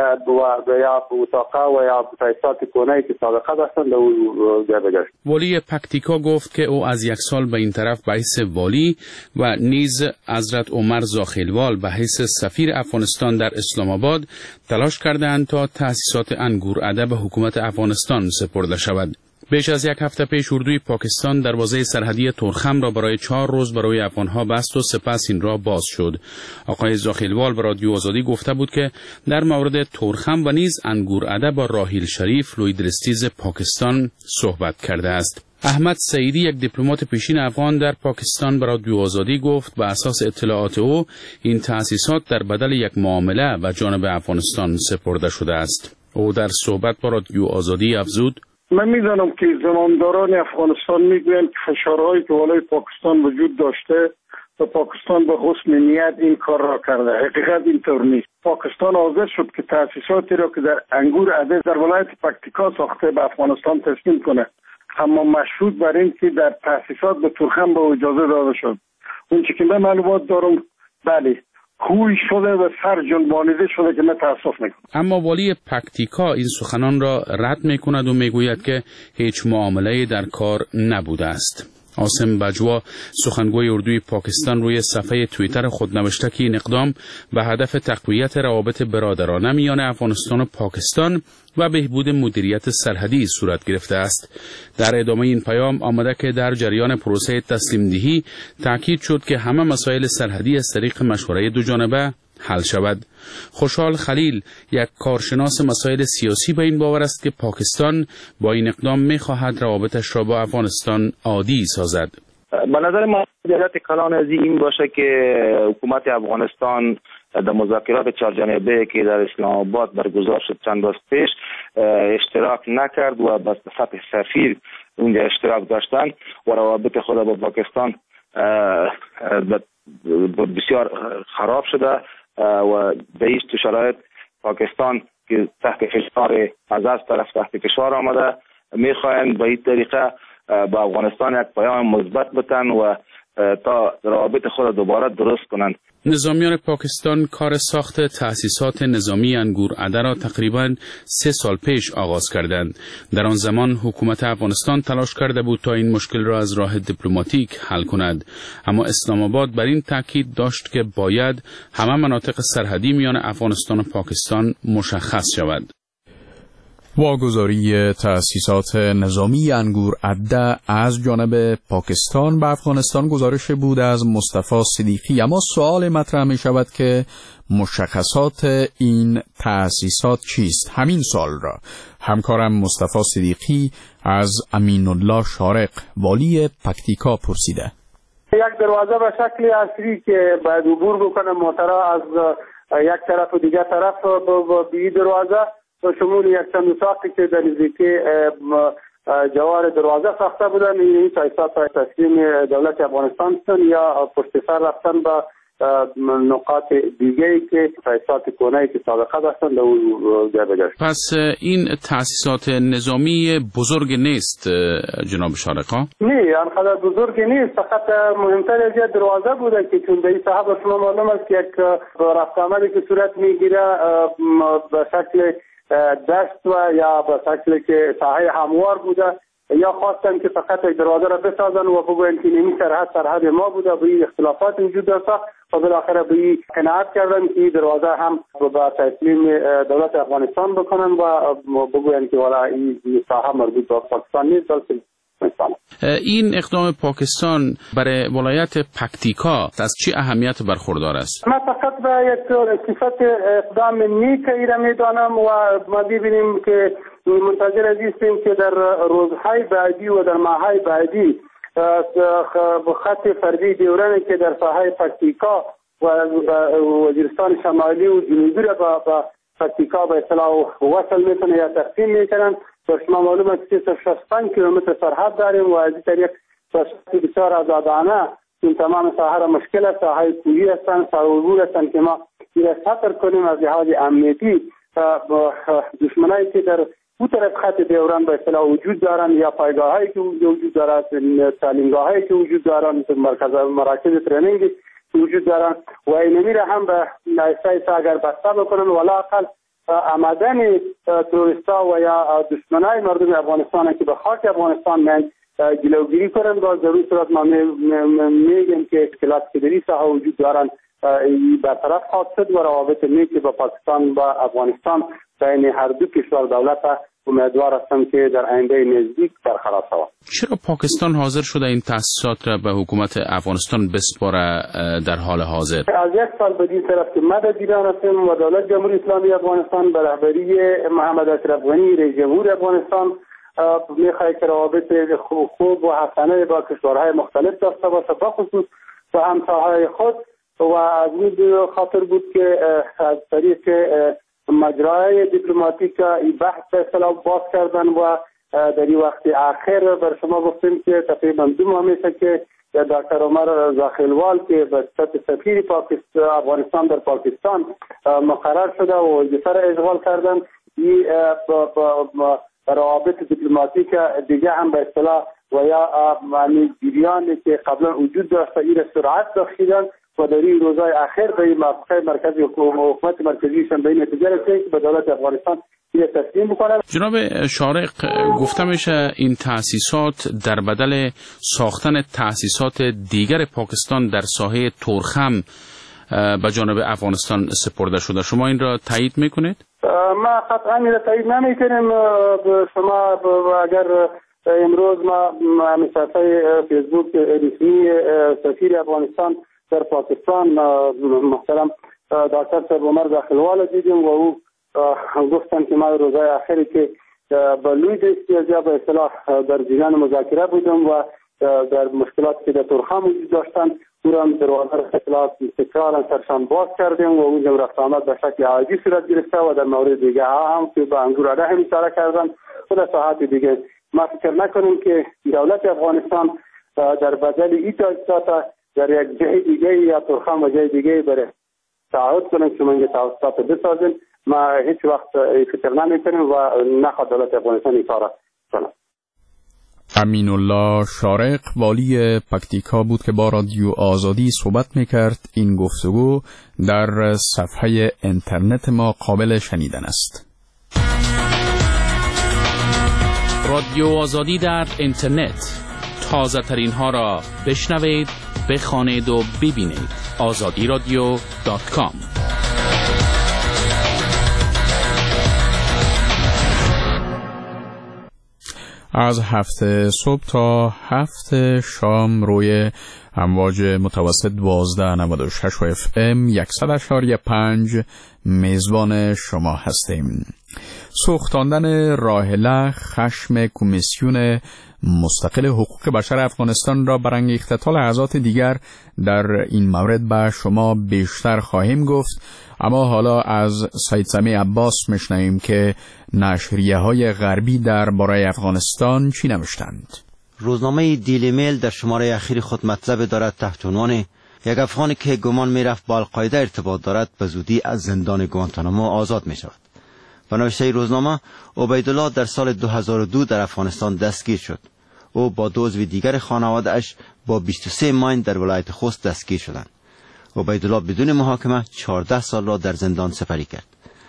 یا اتاقا و یا تأسیسات کونه‌ای که سابقه داشتن در او جابجا شد. والی پکتیکا گفت که او از یک سال به این طرف به حیث والی و نیز حضرت عمر زاخیلوال به حیث سفیر افغانستان در اسلام آباد تلاش کردند تا تأسیسات انگورعده به حکومت افغانستان سپرده شود. بیش از یک هفته پیش اردوی پاکستان دروازه سرحدی تورخم را برای 4 روز برای افغانها بست و سپس این را باز شد. آقای زاخیلوال به رادیو آزادی گفته بود که در مورد تورخم و نیز انگورعده با راحیل شریف لویدرستیز پاکستان صحبت کرده است. احمد سعیدی یک دیپلمات پیشین افغان در پاکستان به رادیو آزادی گفت به اساس اطلاعات او این تأسیسات در بدل یک معامله و جانب افغانستان سپرده شده است. او در صحبت با رادیو آزادی افزود: من میدانم که زمامداران افغانستان میگویند که فشارهایی که والای پاکستان وجود داشته و پاکستان به حسن نیت این کار را کرده. حقیقت اینطور نیست. پاکستان حاضر شد که تأسیساتی را که در انگورعده در ولایت پکتیکا ساخته به افغانستان تسلیم کنه، اما مشروط بر این که در تأسیسات به تورخم به اجازه داده شد. اون چی که من معلومات دارم بله خوی شده و سر جنبانیده شده که من تأسف میکنم. اما والی پکتیکا این سخنان را رد میکند و میگوید که هیچ معامله‌ای در کار نبوده است. عاصم بجوا سخنگوی اردوی پاکستان روی صفحه توییتر خود نوشته که این اقدام به هدف تقویت روابط برادرانه میان افغانستان و پاکستان و بهبود مدیریت سرحدی صورت گرفته است. در ادامه این پیام آمده که در جریان پروسه تسلیم دهی تاکید شد که همه مسائل سرحدی از طریق مشوره دو جانبه حل شود. خوشحال خلیل یک کارشناس مسائل سیاسی به این باور است که پاکستان با این اقدام می‌خواهد روابطش را با افغانستان عادی سازد. به نظر من جهت کلان از این باشه که حکومت افغانستان در مذاکرات 4 جانبه که در اسلام آباد برگزار شد چند روز پیش اشتراک نکرد و به سطح سفیر اونجا اشتراک داشتن و روابط خود با پاکستان بسیار خراب شده و در این شرایط پاکستان که تحت فشار از طرف تحت فشار آمده میخواهند به این طریقه با افغانستان یک پیام مثبت بتن و تا روابط خود دوباره درست کنند. نظامیان پاکستان کار ساخت تأسیسات نظامی انگورعده را تقریباً 3 سال پیش آغاز کردند. در آن زمان حکومت افغانستان تلاش کرده بود تا این مشکل را از راه دیپلماتیک حل کند، اما اسلام آباد بر این تاکید داشت که باید همه مناطق سرحدی میان افغانستان و پاکستان مشخص شود. واگذاری تأسیسات نظامی انگورعده از جانب پاکستان به افغانستان گزارش بود از مصطفی صدیقی، اما سوال مطرح می شود که مشخصات این تأسیسات چیست؟ همین سوال را همکارم مصطفی صدیقی از امین الله شارق والی پکتیکا پرسیده. یک دروازه به شکل عصری که باید عبور بکنه موترها از یک طرف و دیگر طرف به دروازه و شمول یک چند ساقی که در نزدیکی جوار دروازه ساخته بودن. این تأسیسات تسلیم دولت افغانستان هستند یا پشت سر رفتن به نقاط دیگه‌ای که تأسیسات کهنه‌ای که سابقه داشتند در اون جا بگشت. پس این تأسیسات نظامی بزرگ نیست جناب شارقا؟ نه، آنقدر بزرگ نیست، فقط مهمتر از دروازه بوده که چون به این صاحب شما معلوم است که یک رفت آمدی که صورت میگیره به شکل دشت و یا به شکل که ساحه هموار بوده، یا خواستن که فقط یک دروازه را بسازن و بگوین که این سرحد ما بوده، به این اختلافات وجود داشت و بالاخره به این قناعت کردن که این دروازه هم به تسلیم دولت افغانستان بکنن و بگوین که والا این ساحه مربوط به پاکستان نیست بلکه این اقدام پاکستان برای ولایت پکتیکا از چه اهمیت برخوردار است؟ ما فقط به یک صفت اقدام نیک را میدانم و ما ببینیم که منتظر هستیم که در روزهای بعدی و در ماههای بعدی خط فردی دیورانی که در ساحه پکتیکا و وزیرستان شمالی و جنوبی را به پکتیکا به اصطلاح وصل میکنه یا تقسیم میکنن. شما معلوم است که 65 کیلومتر سرحد داریم و از این طریق بسیار آزادانه این تمام ساحه را مشکل است، ساحه کوهی هستند، ساحه عبور هستند که ما این را سطر کنیم از لحاظ امنیتی. دشمنایی که در اون طرف خط دیوران به اصطلاح وجود دارند یا پایگاهایی که وجود دارند، تعلیمگاهایی که وجود دارند، مراکز ترینینگ وجود دارند و اینمی را هم به نایسته اگر بسته بکنن ولا اقل آمدن تروریستا و یا دشمنای مردم افغانستان که به خاک افغانستان من جلوگیری کنند. با ضرور صورت ما میگیم که اشکالات که در این ساحه وجود دارند برطرف خواهد شد و روابط نیکی با پاکستان و افغانستان بین هر دو کشور دولت امیدوار هستم که در آینده نزدیک برقرار شود. چرا پاکستان حاضر شده این تأسیسات را به حکومت افغانستان بسپاره در حال حاضر؟ از یک سال به این طرف که مدد ایران هستیم و دولت جمهوری اسلامی افغانستان به رهبری محمد اشرف غنی رئیس جمهور افغانستان می‌خواهد که روابط خوب و حسنه با کشورهای مختلف داشته باشه، بخصوص با همسایه‌های خود و از این خاطر بود که از طریق مجرای دیپلماتیک این بحث به اصطلاح باز کردن و در این وقت آخر بر شما گفتیم که تقریبا 2 ماه میشه که دکتر عمر زاخیلوال که به صفت سفیر افغانستان در پاکستان مقرر شده و وظیفه را اشغال کردن. این روابط دیپلماتیک دیگه هم به اصطلاح و یا جریانی که قبلا وجود داشته این سرعت بخشیدن و در این روزهای اخیر به موافقه مرکزی حکومت مرکزیشان به این نتیجه رسید که به دولت افغانستان این تسلیم بکنن. جناب شارق، گفته میشه این تأسیسات در بدل ساختن تأسیسات دیگر پاکستان در ساحه تورخم به جانب افغانستان سپرده شده. شما این را تایید میکنید؟ ما قطعا این را تایید نمیکنیم. شما اگر امروز ما صفحه فیسبوک رسمی سفیر افغانستان در پاکستان محترم دکتر صاحب عمر زاخیلوال دیدیم و او گفتن که ما روزهای آخری که با لوی دستیازی به اصطلاح در جریان مذاکره بودم و در مشکلات که در تورخم وجود داشتن او را دروازه اطلاعات تکرارا سرشان باز کردیم و اونجا رفت آمد به شکل عادی صورت گرفته و در مورد دیگه هم که به انگورعده هم اشاره کردن و در ساحات دیگه. ما فکر نکنیم که دولت افغانستان در بدل این تأسیسات در یک جای دیگه یا تورخم و جای دیگه برای تعهد کنیم که من تأسیسات بسازیم. ما هیچ وقت فکر نمی‌کنیم و نخواد دولت افغانستان این کار کنه. امین الله شارق والی پکتیکا بود که با رادیو آزادی صحبت میکرد. این گفتگو در صفحه اینترنت ما قابل شنیدن است. رادیو آزادی در اینترنت، تازه ترین ها را بشنوید، بخوانید و ببینید. azadiradio.com. از 7 صبح تا 7 شام روی امواج متوسط 1296 FM 100.5 میزبان شما هستیم. سوختاندن راحله خشم کمیسیون مستقل حقوق بشر افغانستان را برانگیخته. تا لحظات دیگر در این مورد به شما بیشتر خواهیم گفت، اما حالا از سید سمیع عباس میشنویم که نشریه‌های غربی درباره افغانستان چی نوشتند. روزنامه دیلی میل در شماره اخیر خود مطلب دارد تحت عنوان یک افغانی که گمان میرفت با القاعده ارتباط دارد به زودی از زندان گوانتانامو آزاد می شود. و نوشته روزنامه عبیدالله در سال 2002 در افغانستان دستگیر شد. او با دو عضو دیگر خانواده اش با 23 ماین در ولایت خوست دستگیر شدند. عبیدالله بدون محاکمه 14 سال را در زندان سپری کرد.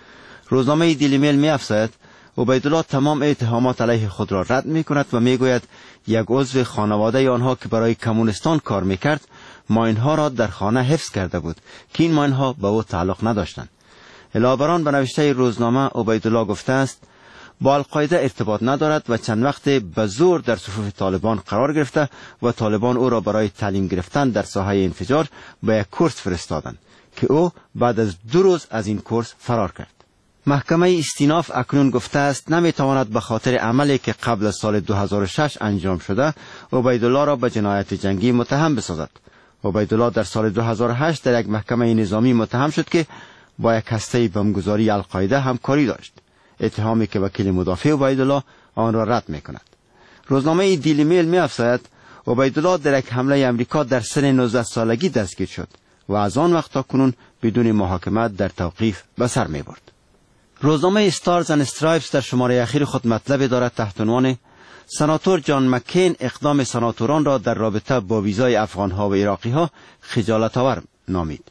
روزنامه دیلی میل می افزاید عبیدالله تمام اتهامات علیه خود را رد می کند و می گوید یک عضو خانواده آنها که برای کمونستان کار می کرد ماین ها را در خانه حفظ کرده بود که این ماین ها به او تعلق نداشتند. علاوه بر آن به نوشته روزنامه عبیدالله گفته است با القاعده ارتباط ندارد و چند وقت به زور در صفوف طالبان قرار گرفته و طالبان او را برای تعلیم گرفتن در ساحه انفجار به یک کورس فرستادند که او بعد از 2 روز از این کورس فرار کرد. محکمه استیناف اکنون گفته است نمیتواند به خاطر عملی که قبل از سال 2006 انجام شده عبیدالله را به جنایت جنگی متهم بسازد. عبیدالله در سال 2008 در یک محکمه نظامی متهم شد که با یک هسته بمبگذاری القاعده همکاری داشت، اتهامی که وکیل مدافع عبیدالله آن را رد می‌کند. روزنامه دیلی میل می‌افزاید عبیدالله در یک حمله امریکا در سن 19 سالگی دستگیر شد و از آن وقت تا کنون بدون محاکمه در توقیف به سر می‌برد. روزنامه استارز اند استرایپس در شماره اخیر خود مطلب دارد تحت عنوان سناتور جان مکین اقدام سناتوران را در رابطه با ویزای افغان‌ها و عراقی‌ها خجالت‌آور نامید.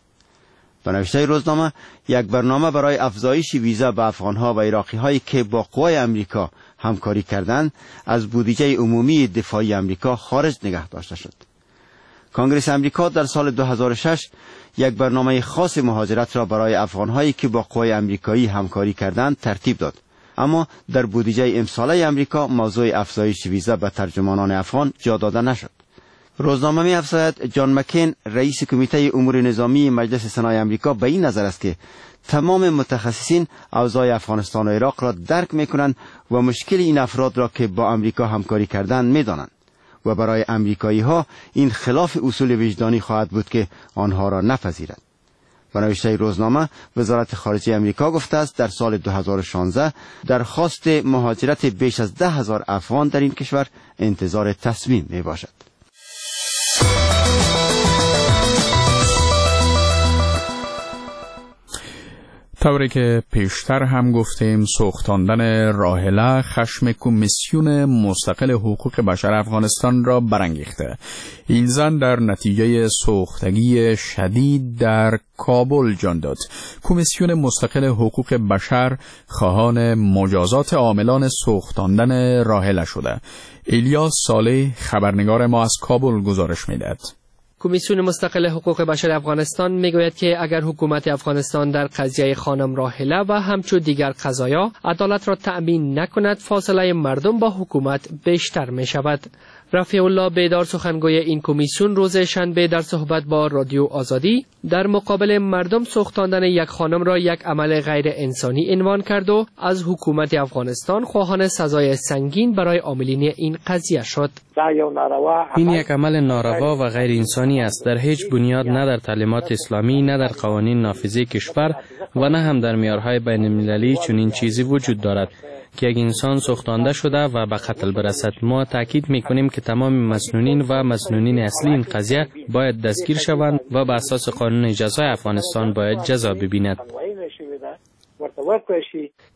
به نوشته روزنامه یک برنامه برای افزایش ویزا به افغان‌ها و عراقی‌هایی که با قوای امریکا همکاری کردند از بودجه عمومی دفاعی امریکا خارج نگه داشته شد. کنگره امریکا در سال 2006 یک برنامه خاص مهاجرت را برای افغان‌هایی که با قوای امریکایی همکاری کردند ترتیب داد، اما در بودجه امساله امریکا موضوع افزایش ویزا به ترجمانان افغان جا داده نشد. روزنامه می افزاید جان مکین رئیس کمیته امور نظامی مجلس سنای امریکا به این نظر است که تمام متخصصین اوضاع افغانستان و عراق را درک می کنند و مشکل این افراد را که با امریکا همکاری کردند می دانند و برای امریکایی ها این خلاف اصول وجدانی خواهد بود که آنها را نپذیرد. به نوشته روزنامه وزارت خارجه امریکا گفته است در سال 2016 درخواست مهاجرت بیش از 10,000 افغان در این کشور انتظار تصمیم می باشد. طوری که پیشتر هم گفتیم سوختاندن راحله خشم کمیسیون مستقل حقوق بشر افغانستان را برانگیخته. این زن در نتیجه سوختگی شدید در کابل جان داد. کمیسیون مستقل حقوق بشر خواهان مجازات عاملان سوختاندن راحله شده. الیاس صالح خبرنگار ما از کابل گزارش می‌دهد. کمیسیون مستقل حقوق بشر افغانستان میگوید که اگر حکومت افغانستان در قضیه خانم راحله و همچون دیگر قضایا عدالت را تأمین نکند، فاصله مردم با حکومت بیشتر می شود. رفیع الله بیدار سخنگوی این کمیسیون روز شنبه در صحبت با رادیو آزادی در مقابل مردم سوختاندن یک خانم را یک عمل غیر انسانی عنوان کرد و از حکومت افغانستان خواهان سزای سنگین برای عاملین این قضیه شد. این یک عمل ناروا و غیر انسانی است. در هیچ بنیاد نه در تعلیمات اسلامی، نه در قوانین نافذه کشور و نه هم در معیارهای بین المللی چنین چیزی وجود دارد که یک انسان سوختانده شده و به قتل برسد. ما تاکید میکنیم که تمام مسنونین و مسنونین اصلی این قضیه باید دستگیر شوند و به اساس قانون جزای افغانستان باید جزا ببیند.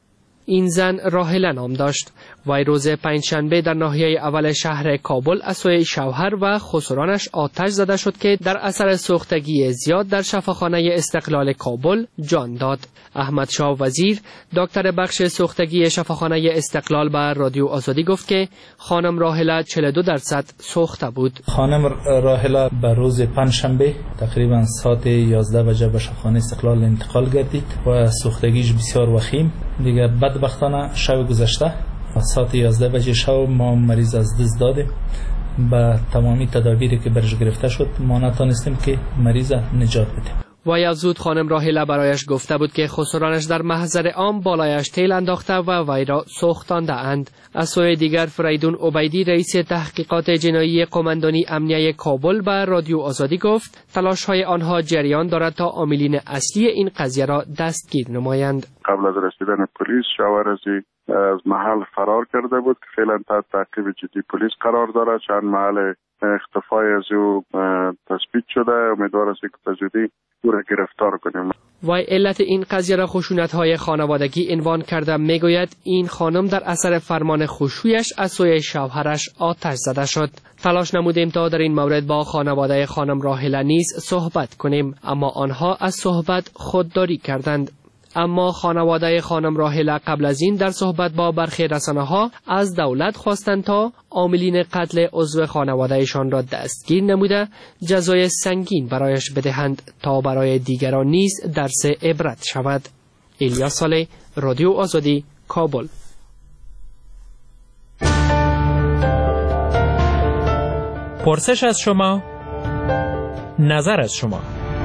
این زن راحله نام داشت. وی روز پنجشنبه در ناحیه اول شهر کابل از سوی شوهر و خسرانش آتش زده شد که در اثر سوختگی زیاد در شفاخانه استقلال کابل جان داد. احمد شاه وزیر دکتر بخش سوختگی شفاخانه استقلال به رادیو آزادی گفت که خانم راحله 42% سوخته بود. خانم راحله به روز پنجشنبه تقریبا ساعت 11 بجه به شفاخانه استقلال انتقال گردید و سوختگیش بسیار وخیم. دیگه بدبختانه شب گذشته ساعت 11 بجه شب ما مریض از دست داده. با تمامی تدابیری که برش گرفته شد ما نتانستیم که مریض نجات بدیم. وی از زود خانم راحله برایش گفته بود که خسرانش در محضر عام بالایش تیل انداخته و وی را سوختانده اند. از سوی دیگر فریدون عبیدی رئیس تحقیقات جنایی قماندانی امنیه کابل به رادیو آزادی گفت تلاش های آنها جریان دارد تا عاملین اصلی این قضیه را دستگیر نمایند. قبل از رسیدن پلیس شوهر از محل فرار کرده بود که فعلا تحت تعقیب جدی پلیس قرار دارد. چند محل اختفای از او تثبیت شده. امیدوار است که بزودی او را گرفتار کنیم. وی علت این قضیه را خشونت‌های خانوادگی عنوان کرده. میگوید این خانم در اثر فرمان خشویش از سوی شوهرش آتش زده شد. تلاش نمودیم تا در این مورد با خانواده خانم راحله نیز صحبت کنیم، اما آنها از صحبت خودداری کردند. اما خانواده خانم راحله قبل از این در صحبت با برخی رسانه‌ها از دولت خواستند تا عاملین قتل عضو خانوادهشان را دستگیر نموده جزای سنگین برایش بدهند تا برای دیگران نیز درس عبرت شود. الیاس صالح، رادیو آزادی، کابل. پرسش از شما، نظر از شما.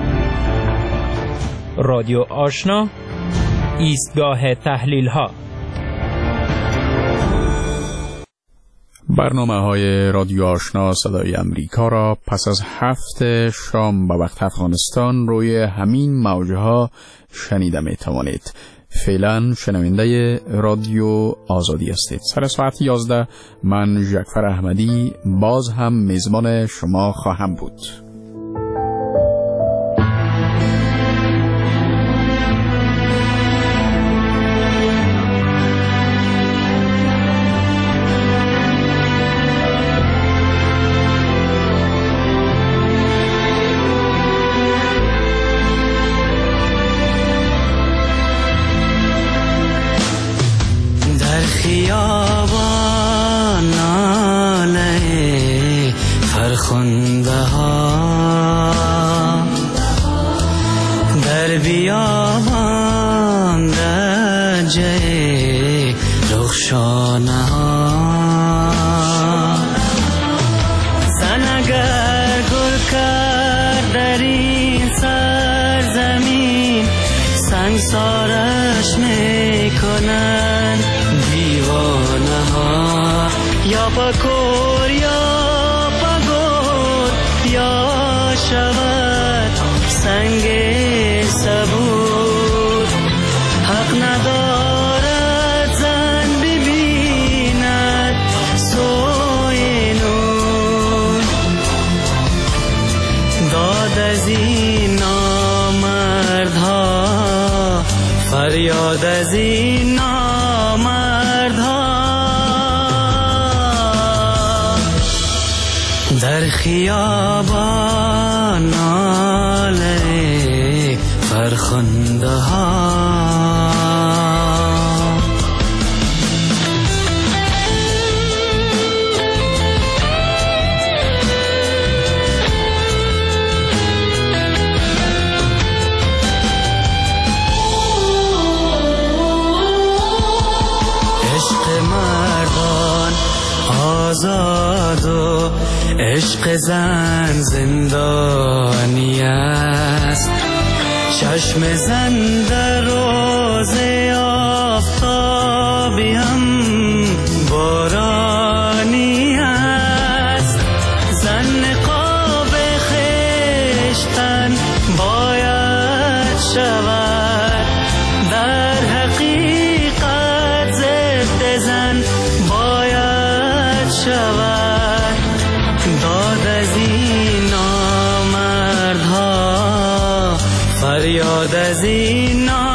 رادیو آشنا، ایستگاه تحلیل ها. برنامه‌های رادیو آشنا صدای امریکا را پس از 7 شام به وقت افغانستان روی همین موج‌ها شنیده می‌توانید. فعلا شنونده رادیو آزادی هستید. سر ساعت 11 من ژکفر احمدی باز هم میزبان شما خواهم بود. فرخنده ها در بیابان در جای رخشانه ها زن اگر گل کرد در این سرزمین سنگسارش میکنن دیوانه ها یا پکور یا یا شود سنگ صبور حق ندارد زن ببیند سوی نور داد از این نامردها فریاد از این نامردها در خیابان ناله فرخنده ها عشق مردان آزاد و عشق زن زندانی است چشم زن در روز آفتابی هم بارانی است زن نقاب خشتن باید شود در حقیقت ضد زن باید شود داد از این نامردها فریاد از این